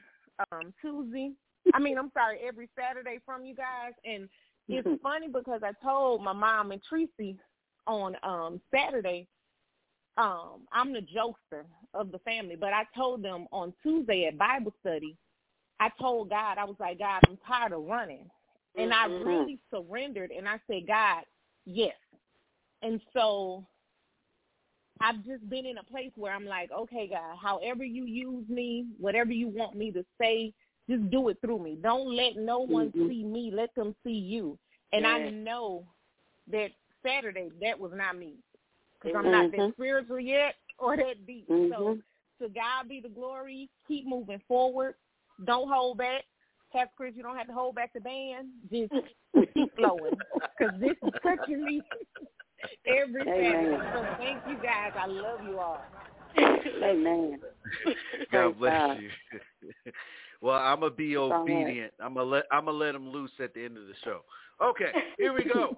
S12: every Saturday from you guys. And it's funny because I told my mom and Tracy on Saturday, I'm the jokester of the family, but I told them on Tuesday at Bible study, I told God, I was like, God, I'm tired of running. And I really surrendered, and I said, God, yes. And so I've just been in a place where I'm like, okay, God, however you use me, whatever you want me to say, just do it through me. Don't let no one see me. Let them see you. And I know that Saturday, that was not me, because I'm not that spiritual yet or that deep. So to God be the glory. Keep moving forward. Don't hold back. Pastor Chris, you don't have to hold back the band. Just keep flowing, because this is touching me every Saturday. So thank you guys. I love you all.
S5: Amen.
S6: God bless you. Well, I'm gonna be obedient. I'm gonna let them loose at the end of the show. Okay, here we go.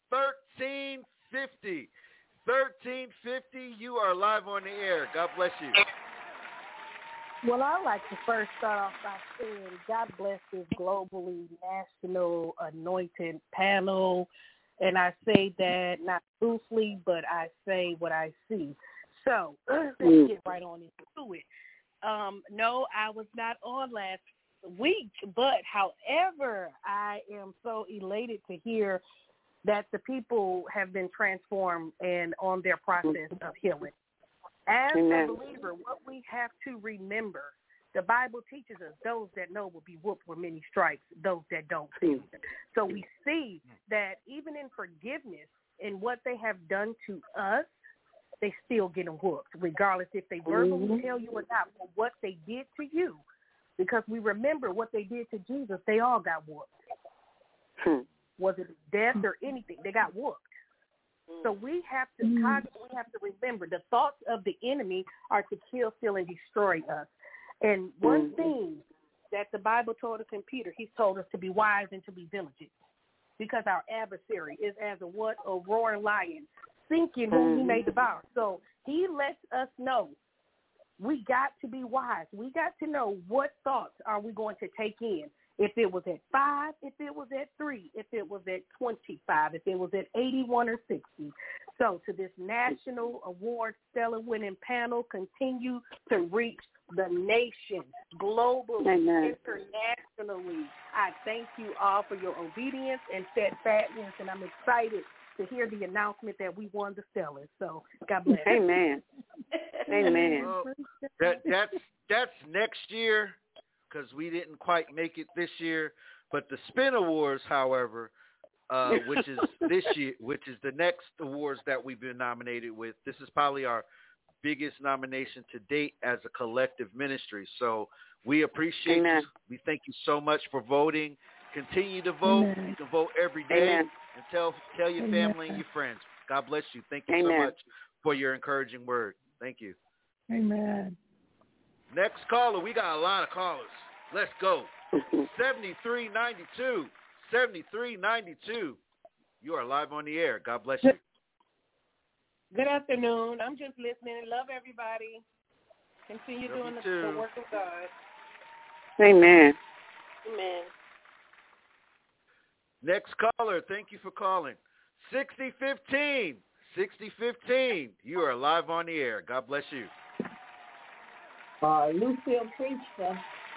S6: 1350. 1350. You are live on the air. God bless you.
S8: Well, I'd like to first start off by saying God bless this globally national anointed panel. And I say that not loosely, but I say what I see. So let's get right on into it. No, I was not on last week, but however, I am so elated to hear that the people have been transformed and on their process of healing. As a believer, what we have to remember, the Bible teaches us those that know will be whooped with many stripes, those that don't. So we see that even in forgiveness and what they have done to us, they still get whooped, regardless if they verbally tell you or not, for what they did to you. Because we remember what they did to Jesus, they all got whooped. Was it death or anything? They got whooped. So we have to remember the thoughts of the enemy are to kill, steal, and destroy us. And one thing that the Bible told us in Peter, he's told us to be wise and to be diligent, because our adversary is as a roaring lion, seeking whom he may devour. So he lets us know we got to be wise. We got to know what thoughts are we going to take in. If it was at 5, if it was at 3, if it was at 25, if it was at 81 or 60. So to this national award stellar winning panel, continue to reach the nation globally, internationally. I thank you all for your obedience and steadfastness, and I'm excited to hear the announcement that we won the Stellars. So God bless.
S5: Amen. Amen.
S6: Well, that's next year, because we didn't quite make it this year. But the Spin Awards, however, which is this year, which is the next awards that we've been nominated with, this is probably our biggest nomination to date as a collective ministry. So we appreciate you. We thank you so much for voting. Continue to vote. You can vote every day. And tell your family and your friends. God bless you. Thank you so much for your encouraging word. Thank you.
S8: Amen.
S6: Next caller. We got a lot of callers. Let's go. 7392. 7392. You are live on the air. God bless you.
S12: Good afternoon. I'm just listening. Love everybody. Continue doing the work of God.
S5: Amen.
S7: Amen.
S6: Next caller, thank you for calling. 6015. 6015. You are live on the air. God bless you.
S13: Lucille Preacher.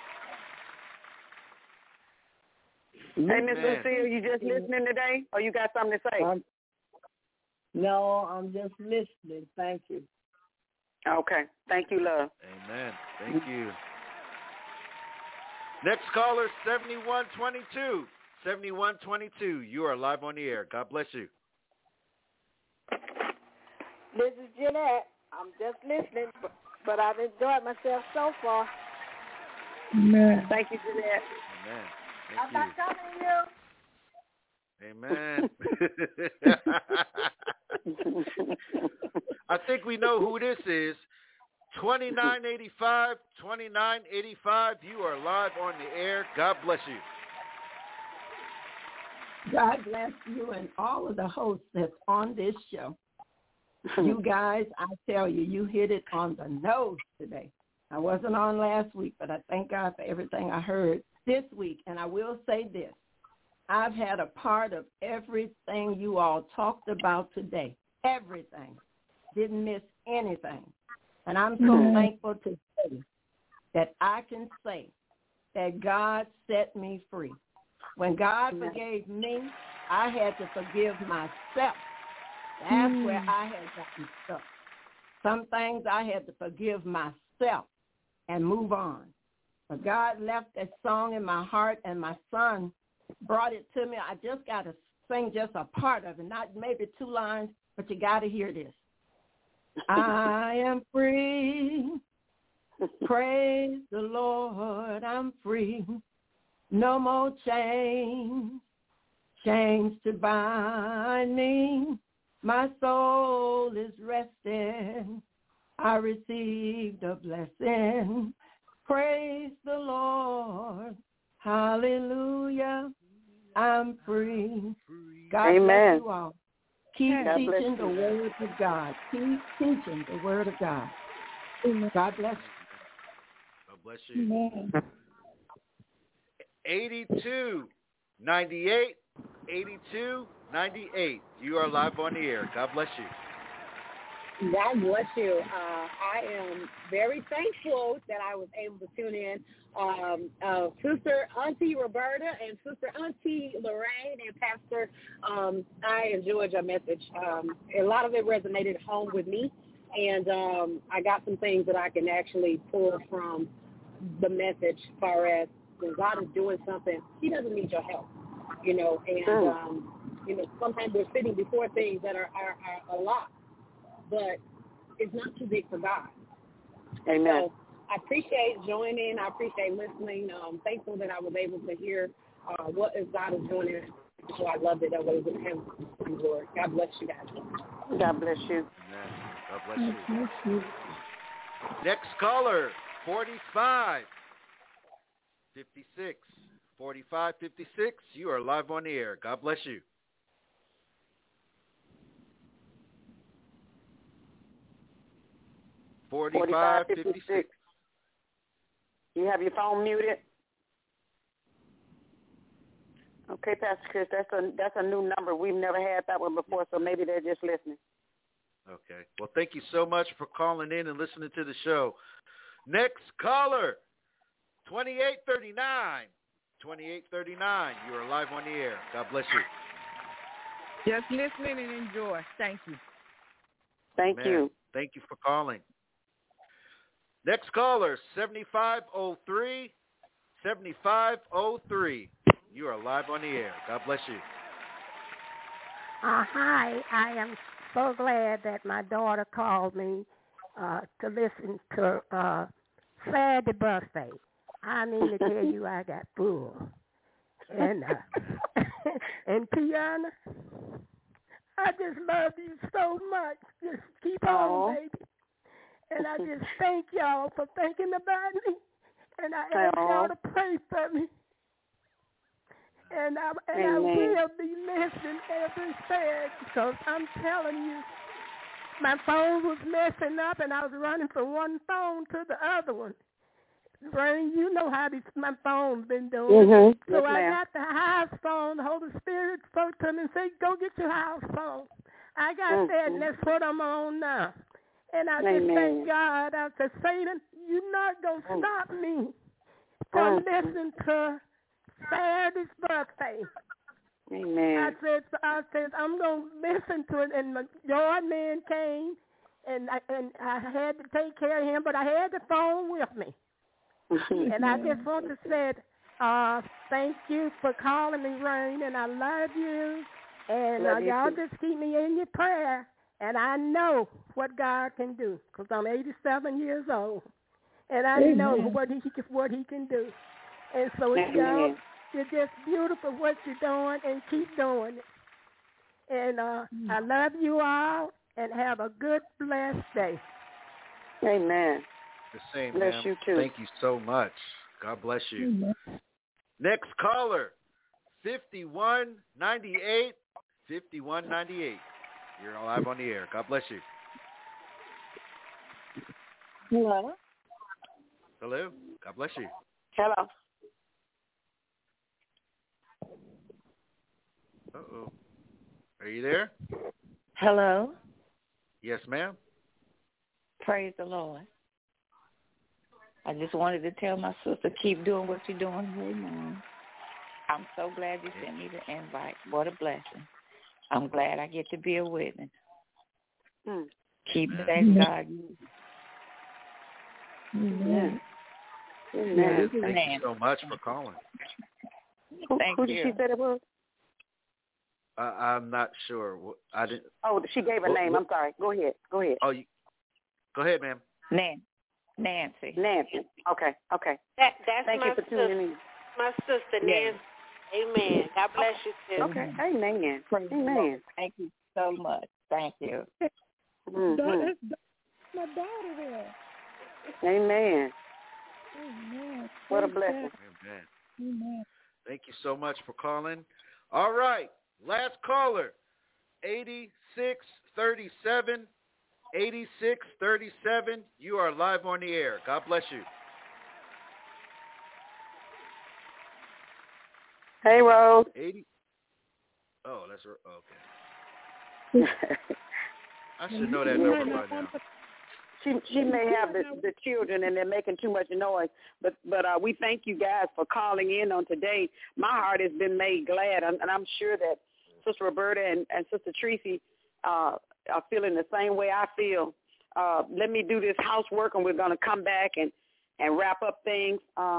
S5: Hey, Miss Lucille, you just listening today, or you got something to say?
S13: No, I'm just listening. Thank you.
S5: Okay. Thank you, love.
S6: Amen. Thank you. Next caller, 7122. 7122. You are live on the air. God bless you.
S14: This is Jeanette. I'm just listening, but I've enjoyed myself so far.
S8: Amen.
S5: Thank you, Jeanette.
S6: Amen.
S14: I'm not coming to
S6: you. Amen. I think we know who this is. 2985. 2985. You are live on the air. God bless you.
S15: God bless you and all of the hosts that's on this show. You guys, I tell you, you hit it on the nose today. I wasn't on last week, but I thank God for everything I heard this week. And I will say this. I've had a part of everything you all talked about today. Everything. Didn't miss anything. And I'm so thankful to say that I can say that God set me free. When God forgave me, I had to forgive myself. That's where I had gotten stuck. Some things I had to forgive myself and move on. But God left that song in my heart, and my son brought it to me. I just got to sing just a part of it, not maybe 2 lines, but you got to hear this. I am free. Praise the Lord, I'm free. No more chains to bind me. My soul is resting. I received a blessing. Praise the Lord. Hallelujah. I'm free. God bless you all. Keep teaching the word of God. Keep teaching the word of God. God bless you.
S6: God bless you. 8298, 8298. You are live on the air. God bless you.
S16: God bless you. I am very thankful that I was able to tune in. Sister Auntie Roberta and Sister Auntie Lorraine and Pastor, I enjoyed your message. A lot of it resonated home with me, and I got some things that I can actually pull from the message as far as when God is doing something, he doesn't need your help, and, sometimes we're sitting before things that are a lot, but it's not too big for God.
S5: Amen.
S16: So I appreciate joining. I appreciate listening. I'm thankful that I was able to hear what God is doing. So I loved it. That was with him. Lord. God bless you guys.
S5: God bless you.
S6: Amen. God bless you. Next caller, 4556. 4556. You are live on the air. God bless you. $45.56.
S5: You have your phone muted? Okay, Pastor Chris, that's a new number. We've never had that one before, so maybe they're just listening.
S6: Okay. Well, thank you so much for calling in and listening to the show. Next caller, 2839. 2839. You are live on the air. God bless you.
S17: Just listening and enjoy. Thank you.
S5: Thank you.
S6: Thank you for calling. Next caller, 7503. 7503. You are live on the air. God bless you.
S18: Hi. I am so glad that my daughter called me to listen to Saturday birthday. I mean to tell you, I got full. And and Tiana, I just love you so much. Just keep on, baby. And I just thank y'all for thinking about me. And I ask y'all to pray for me. And I will be listening every Saturday because I'm telling you, my phone was messing up and I was running from one phone to the other one. Rain, you know how my phone's been doing.
S5: Mm-hmm.
S18: So
S5: yes,
S18: I got the house phone. The Holy Spirit spoke to me and said, go get your house phone. I got that, and that's what I'm on now. And I just thank God. I said, Satan, you're not going to stop me from listening to Saturday's birthday.
S5: Amen.
S18: I said, I'm going to listen to it. And my yard man came, and I had to take care of him, but I had the phone with me. And I just want to say thank you for calling me, Rain, and I love you. And y'all just keep me in your prayer. And I know what God can do because I'm 87 years old. And I know what he can do. And so y'all, you're just beautiful what you're doing and keep doing it. And I love you all and have a good, blessed day.
S5: Amen.
S6: The same,
S5: bless
S6: ma'am.
S5: you too.
S6: Thank you so much. God bless you. Next caller, 5198. 5198. You're live on the air. God bless you.
S5: Hello.
S6: Hello. God bless you.
S5: Hello.
S6: Uh-oh. Are you there?
S19: Hello.
S6: Yes, ma'am.
S19: Praise the Lord. I just wanted to tell my sister, keep doing what you're doing. Amen. I'm so glad you sent me the invite. What a blessing. I'm glad I get to be a witness. Keep letting God use.
S5: Amen.
S6: Amen. Thank you so much for calling.
S5: Who did she say it was?
S6: I'm not sure. I didn't.
S5: Oh, she gave a name. I'm sorry. Go ahead.
S6: Oh, go ahead, ma'am.
S19: Nancy.
S5: Okay.
S7: That's
S5: Thank
S7: my
S5: you for tuning in.
S7: My sister Nancy. Amen. God bless you, sis.
S5: Okay. Amen. Amen.
S19: Thank you so much. Thank you.
S8: That's my daughter there.
S5: Amen.
S8: Amen.
S5: What a blessing.
S6: Amen.
S8: Amen.
S6: Thank you so much for calling. All right. Last caller, 8637. 8637. You are live on the air. God bless you.
S5: Hey, Rose.
S6: 80. Oh, that's okay. I should know that number by now.
S5: She may have the children and they're making too much noise, but we thank you guys for calling in on today. My heart has been made glad, and I'm sure that Sister Roberta and Sister Tracy are feeling the same way I feel. Let me do this housework, and we're going to come back and wrap up things,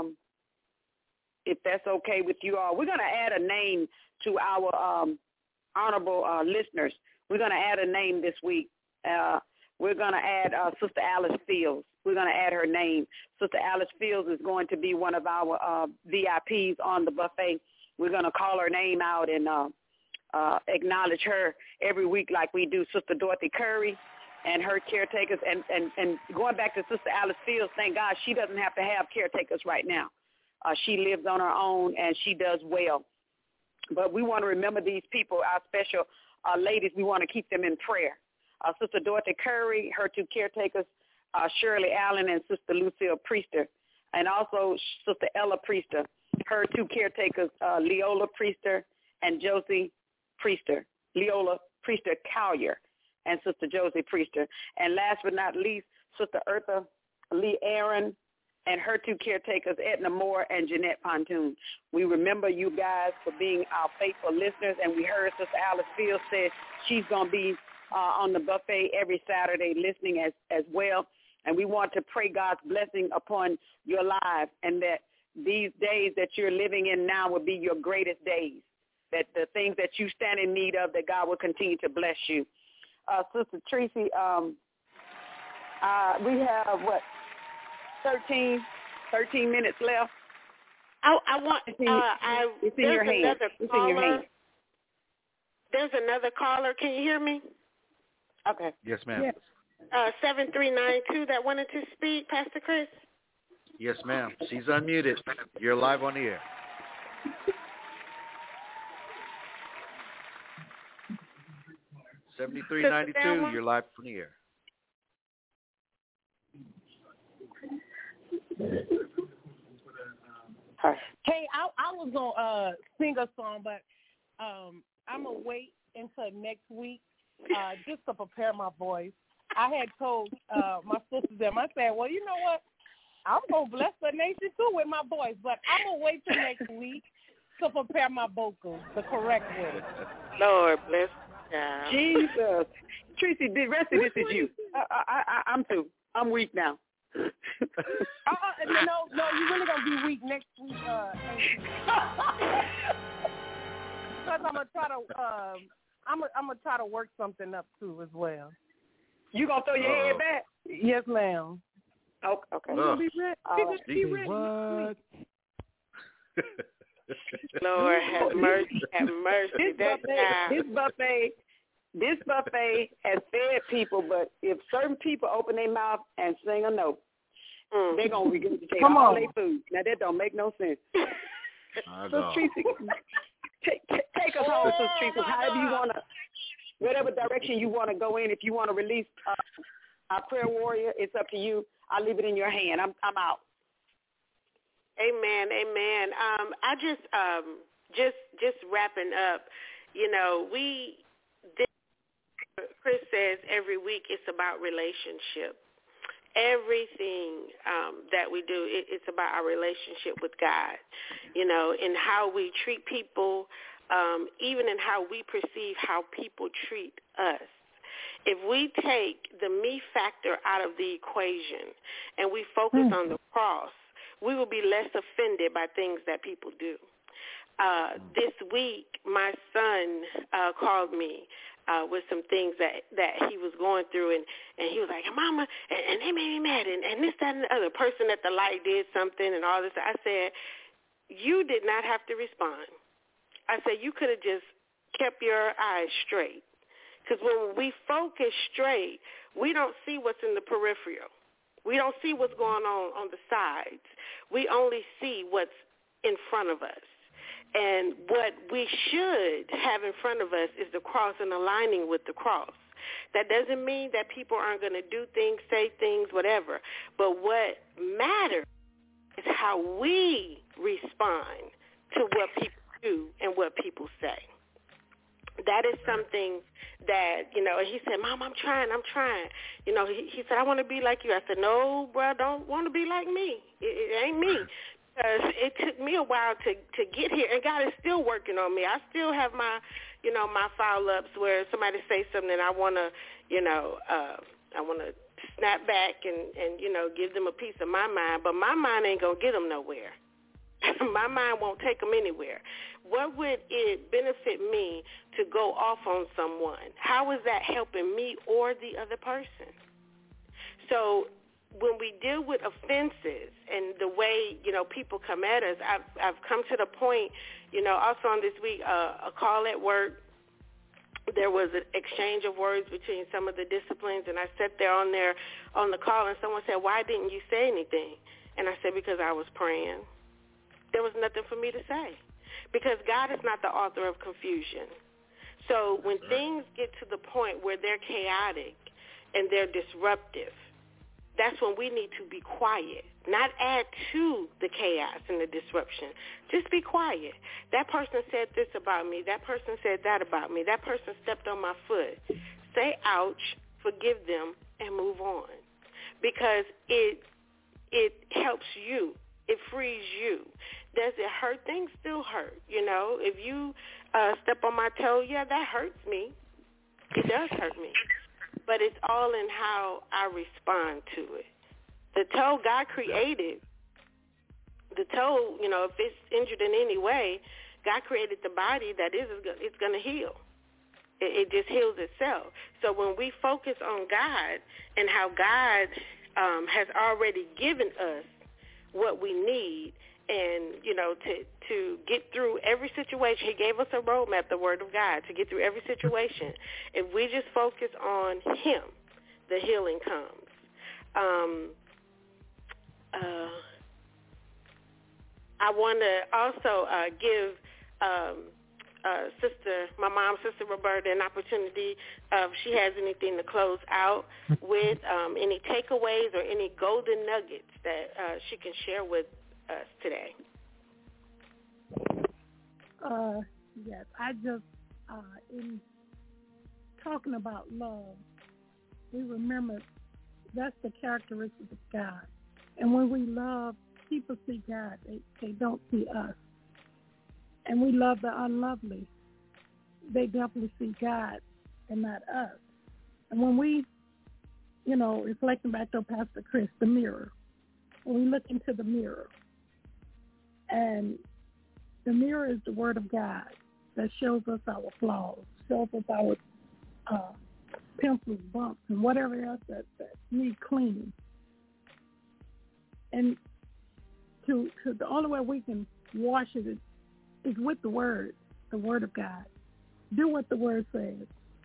S5: if that's okay with you all. We're going to add a name to our honorable listeners. We're going to add a name this week. We're going to add Sister Alice Fields. We're going to add her name. Sister Alice Fields is going to be one of our VIPs on the buffet. We're going to call her name out and acknowledge her every week like we do Sister Dorothy Curry and her caretakers. And going back to Sister Alice Fields, thank God she doesn't have to have caretakers right now. She lives on her own, and she does well. But we want to remember these people, our special ladies. We want to keep them in prayer. Sister Dorothy Curry, her two caretakers, Shirley Allen and Sister Lucille Priester, and also Sister Ella Priester, her two caretakers, Leola Priester and Josie Priester, Leola Priester Collier and Sister Josie Priester. And last but not least, Sister Eartha Lee Aaron and her two caretakers, Edna Moore and Jeanette Pontoon. We remember you guys for being our faithful listeners, and we heard Sister Alice Fields say she's going to be on the buffet every Saturday listening as well. And we want to pray God's blessing upon your lives, and that these days that you're living in now will be your greatest days, that the things that you stand in need of, that God will continue to bless you. Sister Tracy, we have, 13 minutes left.
S7: I want.
S5: It's in your hand. It's in your hand.
S7: There's another caller. Can you hear me?
S5: Okay.
S6: Yes, ma'am.
S5: Yes.
S7: 7392 that wanted to speak, Pastor Chris.
S6: Yes, ma'am. She's unmuted. You're live on the air. $73.92. You're live from the air.
S12: Hey, I was gonna sing a song, but I'm gonna wait until next week just to prepare my voice. I had told my sisters them, I said, well, you know what? I'm gonna bless the nation too with my voice, but I'm gonna wait till next week to prepare my vocals the correct way.
S7: Lord bless you.
S5: Jesus, Tracy, the rest of this is you. I'm through. I'm weak now.
S12: No, you're really gonna be weak next week. Because I'm gonna try to, I'm gonna try to work something up too as well.
S5: You gonna throw your head back?
S12: Yes, ma'am.
S5: Okay.
S12: Be ready.
S6: What?
S7: Lord have mercy, have mercy.
S5: This buffet has fed people, but if certain people open their mouth and sing a note, they're going to regurgitate all their food. Now, that don't make no sense. So, Tracy, take us home, Sister Tracy, however you want to, whatever direction you want to go in. If you want to release our prayer warrior, it's up to you. I'll leave it in your hand. I'm out.
S7: Amen, amen. I just wrapping up, Chris says every week it's about relationship. Everything that we do, it's about our relationship with God, and how we treat people, even in how we perceive how people treat us. If we take the me factor out of the equation and we focus on the cross, we will be less offended by things that people do. This week, my son called me with some things that he was going through, and he was like, Mama, and they made me mad, and this, that, and the other person at the light did something and all this. I said, you did not have to respond. I said you could have just kept your eyes straight. Because when we focus straight, we don't see what's in the peripheral. We don't see what's going on the sides. We only see what's in front of us. And what we should have in front of us is the cross and aligning with the cross. That doesn't mean that people aren't going to do things, say things, whatever. But what matters is how we respond to what people do and what people say. That is something that, he said, Mom, I'm trying. He said, I want to be like you. I said, no, bro, I don't want to be like me. It ain't me. Because it took me a while to get here, and God is still working on me. I still have my, my foul-ups where somebody say something and I want to, I want to snap back and give them a piece of my mind, but my mind ain't going to get them nowhere. My mind won't take them anywhere. What would it benefit me to go off on someone? How is that helping me or the other person? So when we deal with offenses and the way, people come at us, I've come to the point, also on this week, a call at work, there was an exchange of words between some of the disciplines, and I sat there on the call, and someone said, why didn't you say anything? And I said, because I was praying. There was nothing for me to say because God is not the author of confusion. So when things get to the point where they're chaotic and they're disruptive, that's when we need to be quiet, not add to the chaos and the disruption. Just be quiet. That person said this about me. That person said that about me. That person stepped on my foot. Say ouch, forgive them, and move on because it helps you. It frees you. Does it hurt? Things still hurt, If you step on my toe, yeah, that hurts me. It does hurt me. But it's all in how I respond to it. The toe God created, the toe, if it's injured in any way, God created the body that it's going to heal. It just heals itself. So when we focus on God and how God has already given us what we need and, to get through every situation. He gave us a roadmap, the Word of God, to get through every situation. If we just focus on Him, the healing comes. I want to also give my mom, Sister Roberta, an opportunity if she has anything to close out with, any takeaways or any golden nuggets that she can share with us today.
S8: Yes, I just, in talking about love, we remember that's the characteristic of God. And when we love, people see God. They don't see us. And we love the unlovely. They definitely see God and not us. And when we, reflecting back to Pastor Chris, the mirror, when we look into the mirror, and the mirror is the Word of God that shows us our flaws, shows us our pimples, bumps, and whatever else that need cleaning. And to the only way we can wash it is with the Word of God. Do what the Word says.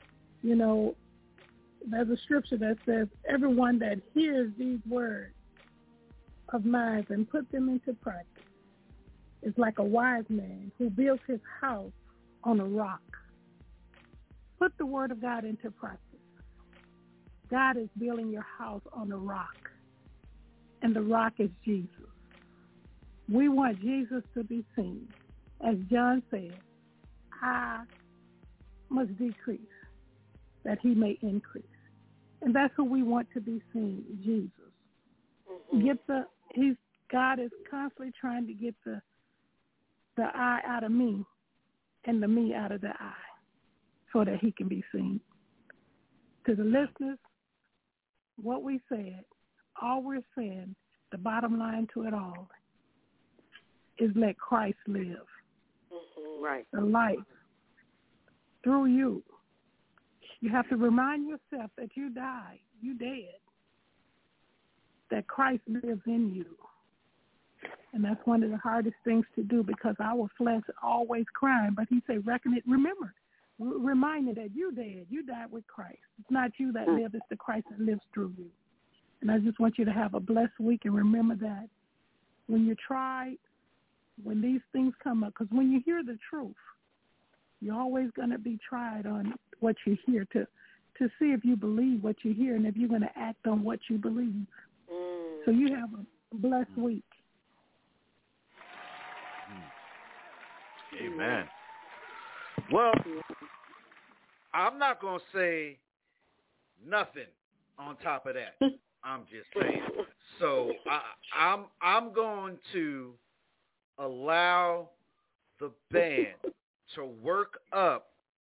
S8: There's a scripture that says, everyone that hears these words of mine and put them into practice is like a wise man who builds his house on a rock. Put the Word of God into practice. God is building your house on a rock, and the rock is Jesus. We want Jesus to be seen. As John said, I must decrease that he may increase. And that's who we want to be seen, Jesus. Mm-hmm. God is constantly trying to get the I out of me and the me out of the I so that he can be seen. To the listeners, what we said, all we're saying, the bottom line to it all is let Christ live.
S7: Mm-hmm. Right.
S8: The life through you. You have to remind yourself that you died, you dead, that Christ lives in you, And that's one of the hardest things to do because our flesh is always crying. But he said, reckon it, remember, reminded that you dead. You died with Christ. It's not you that lives, it's the Christ that lives through you. And I just want you to have a blessed week and remember that when you're tried, when these things come up, because when you hear the truth, you're always going to be tried on what you hear to see if you believe what you hear and if you're going to act on what you believe. So you have a blessed week.
S6: Amen. Well, I'm not going to say nothing on top of that. I'm just saying. So I'm going to allow the band to work up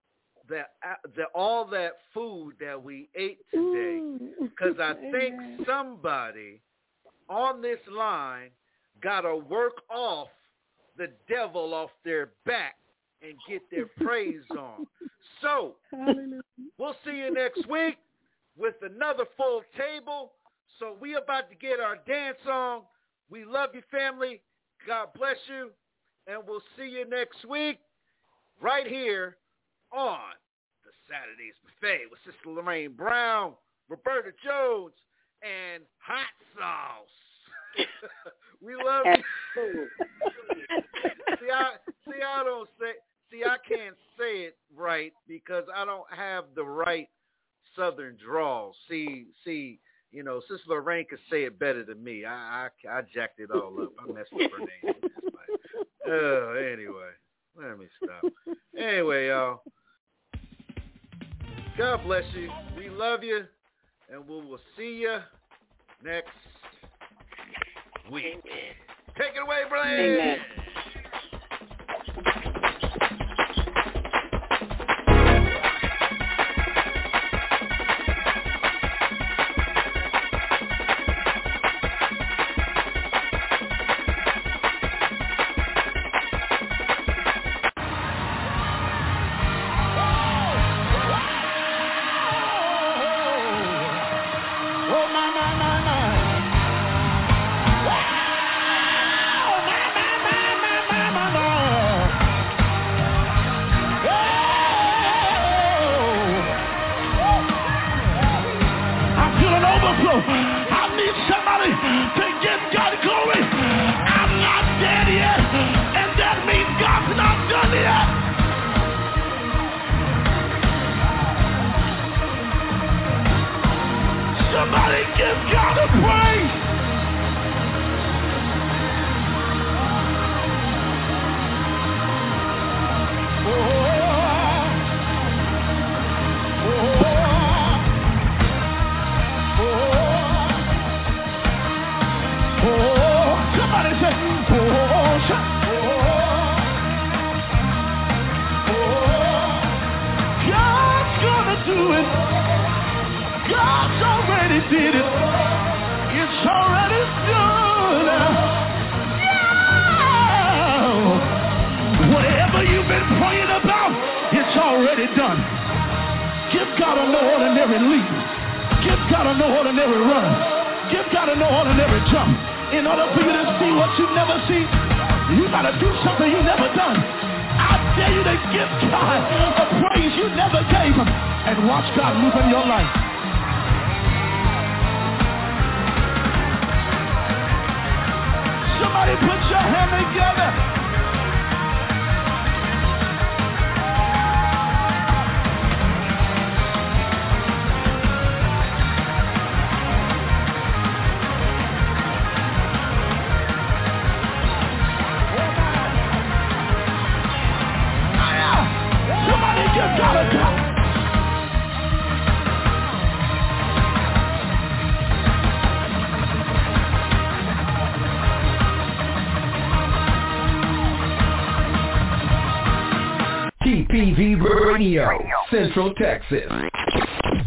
S6: all that food that we ate today, because I think somebody on this line got to work off the devil off their back and get their praise on. So we'll see you next week with another full table. So we about to get our dance on. We love you, family. God bless you. And we'll see you next week right here on the Saturday's Buffet with Sister Lorraine Brown, Roberta Jones, and Hot Sauce. We love you. I can't say it right because I don't have the right Southern drawl. See, you know, Sister Lorraine could say it better than me. I jacked it all up. I messed up her name. Anyway, let me stop. Anyway, y'all, God bless you. We love you, and we will see you next week. Take it away, Blaine.
S10: Amen.
S1: TPV Radio, Central Texas.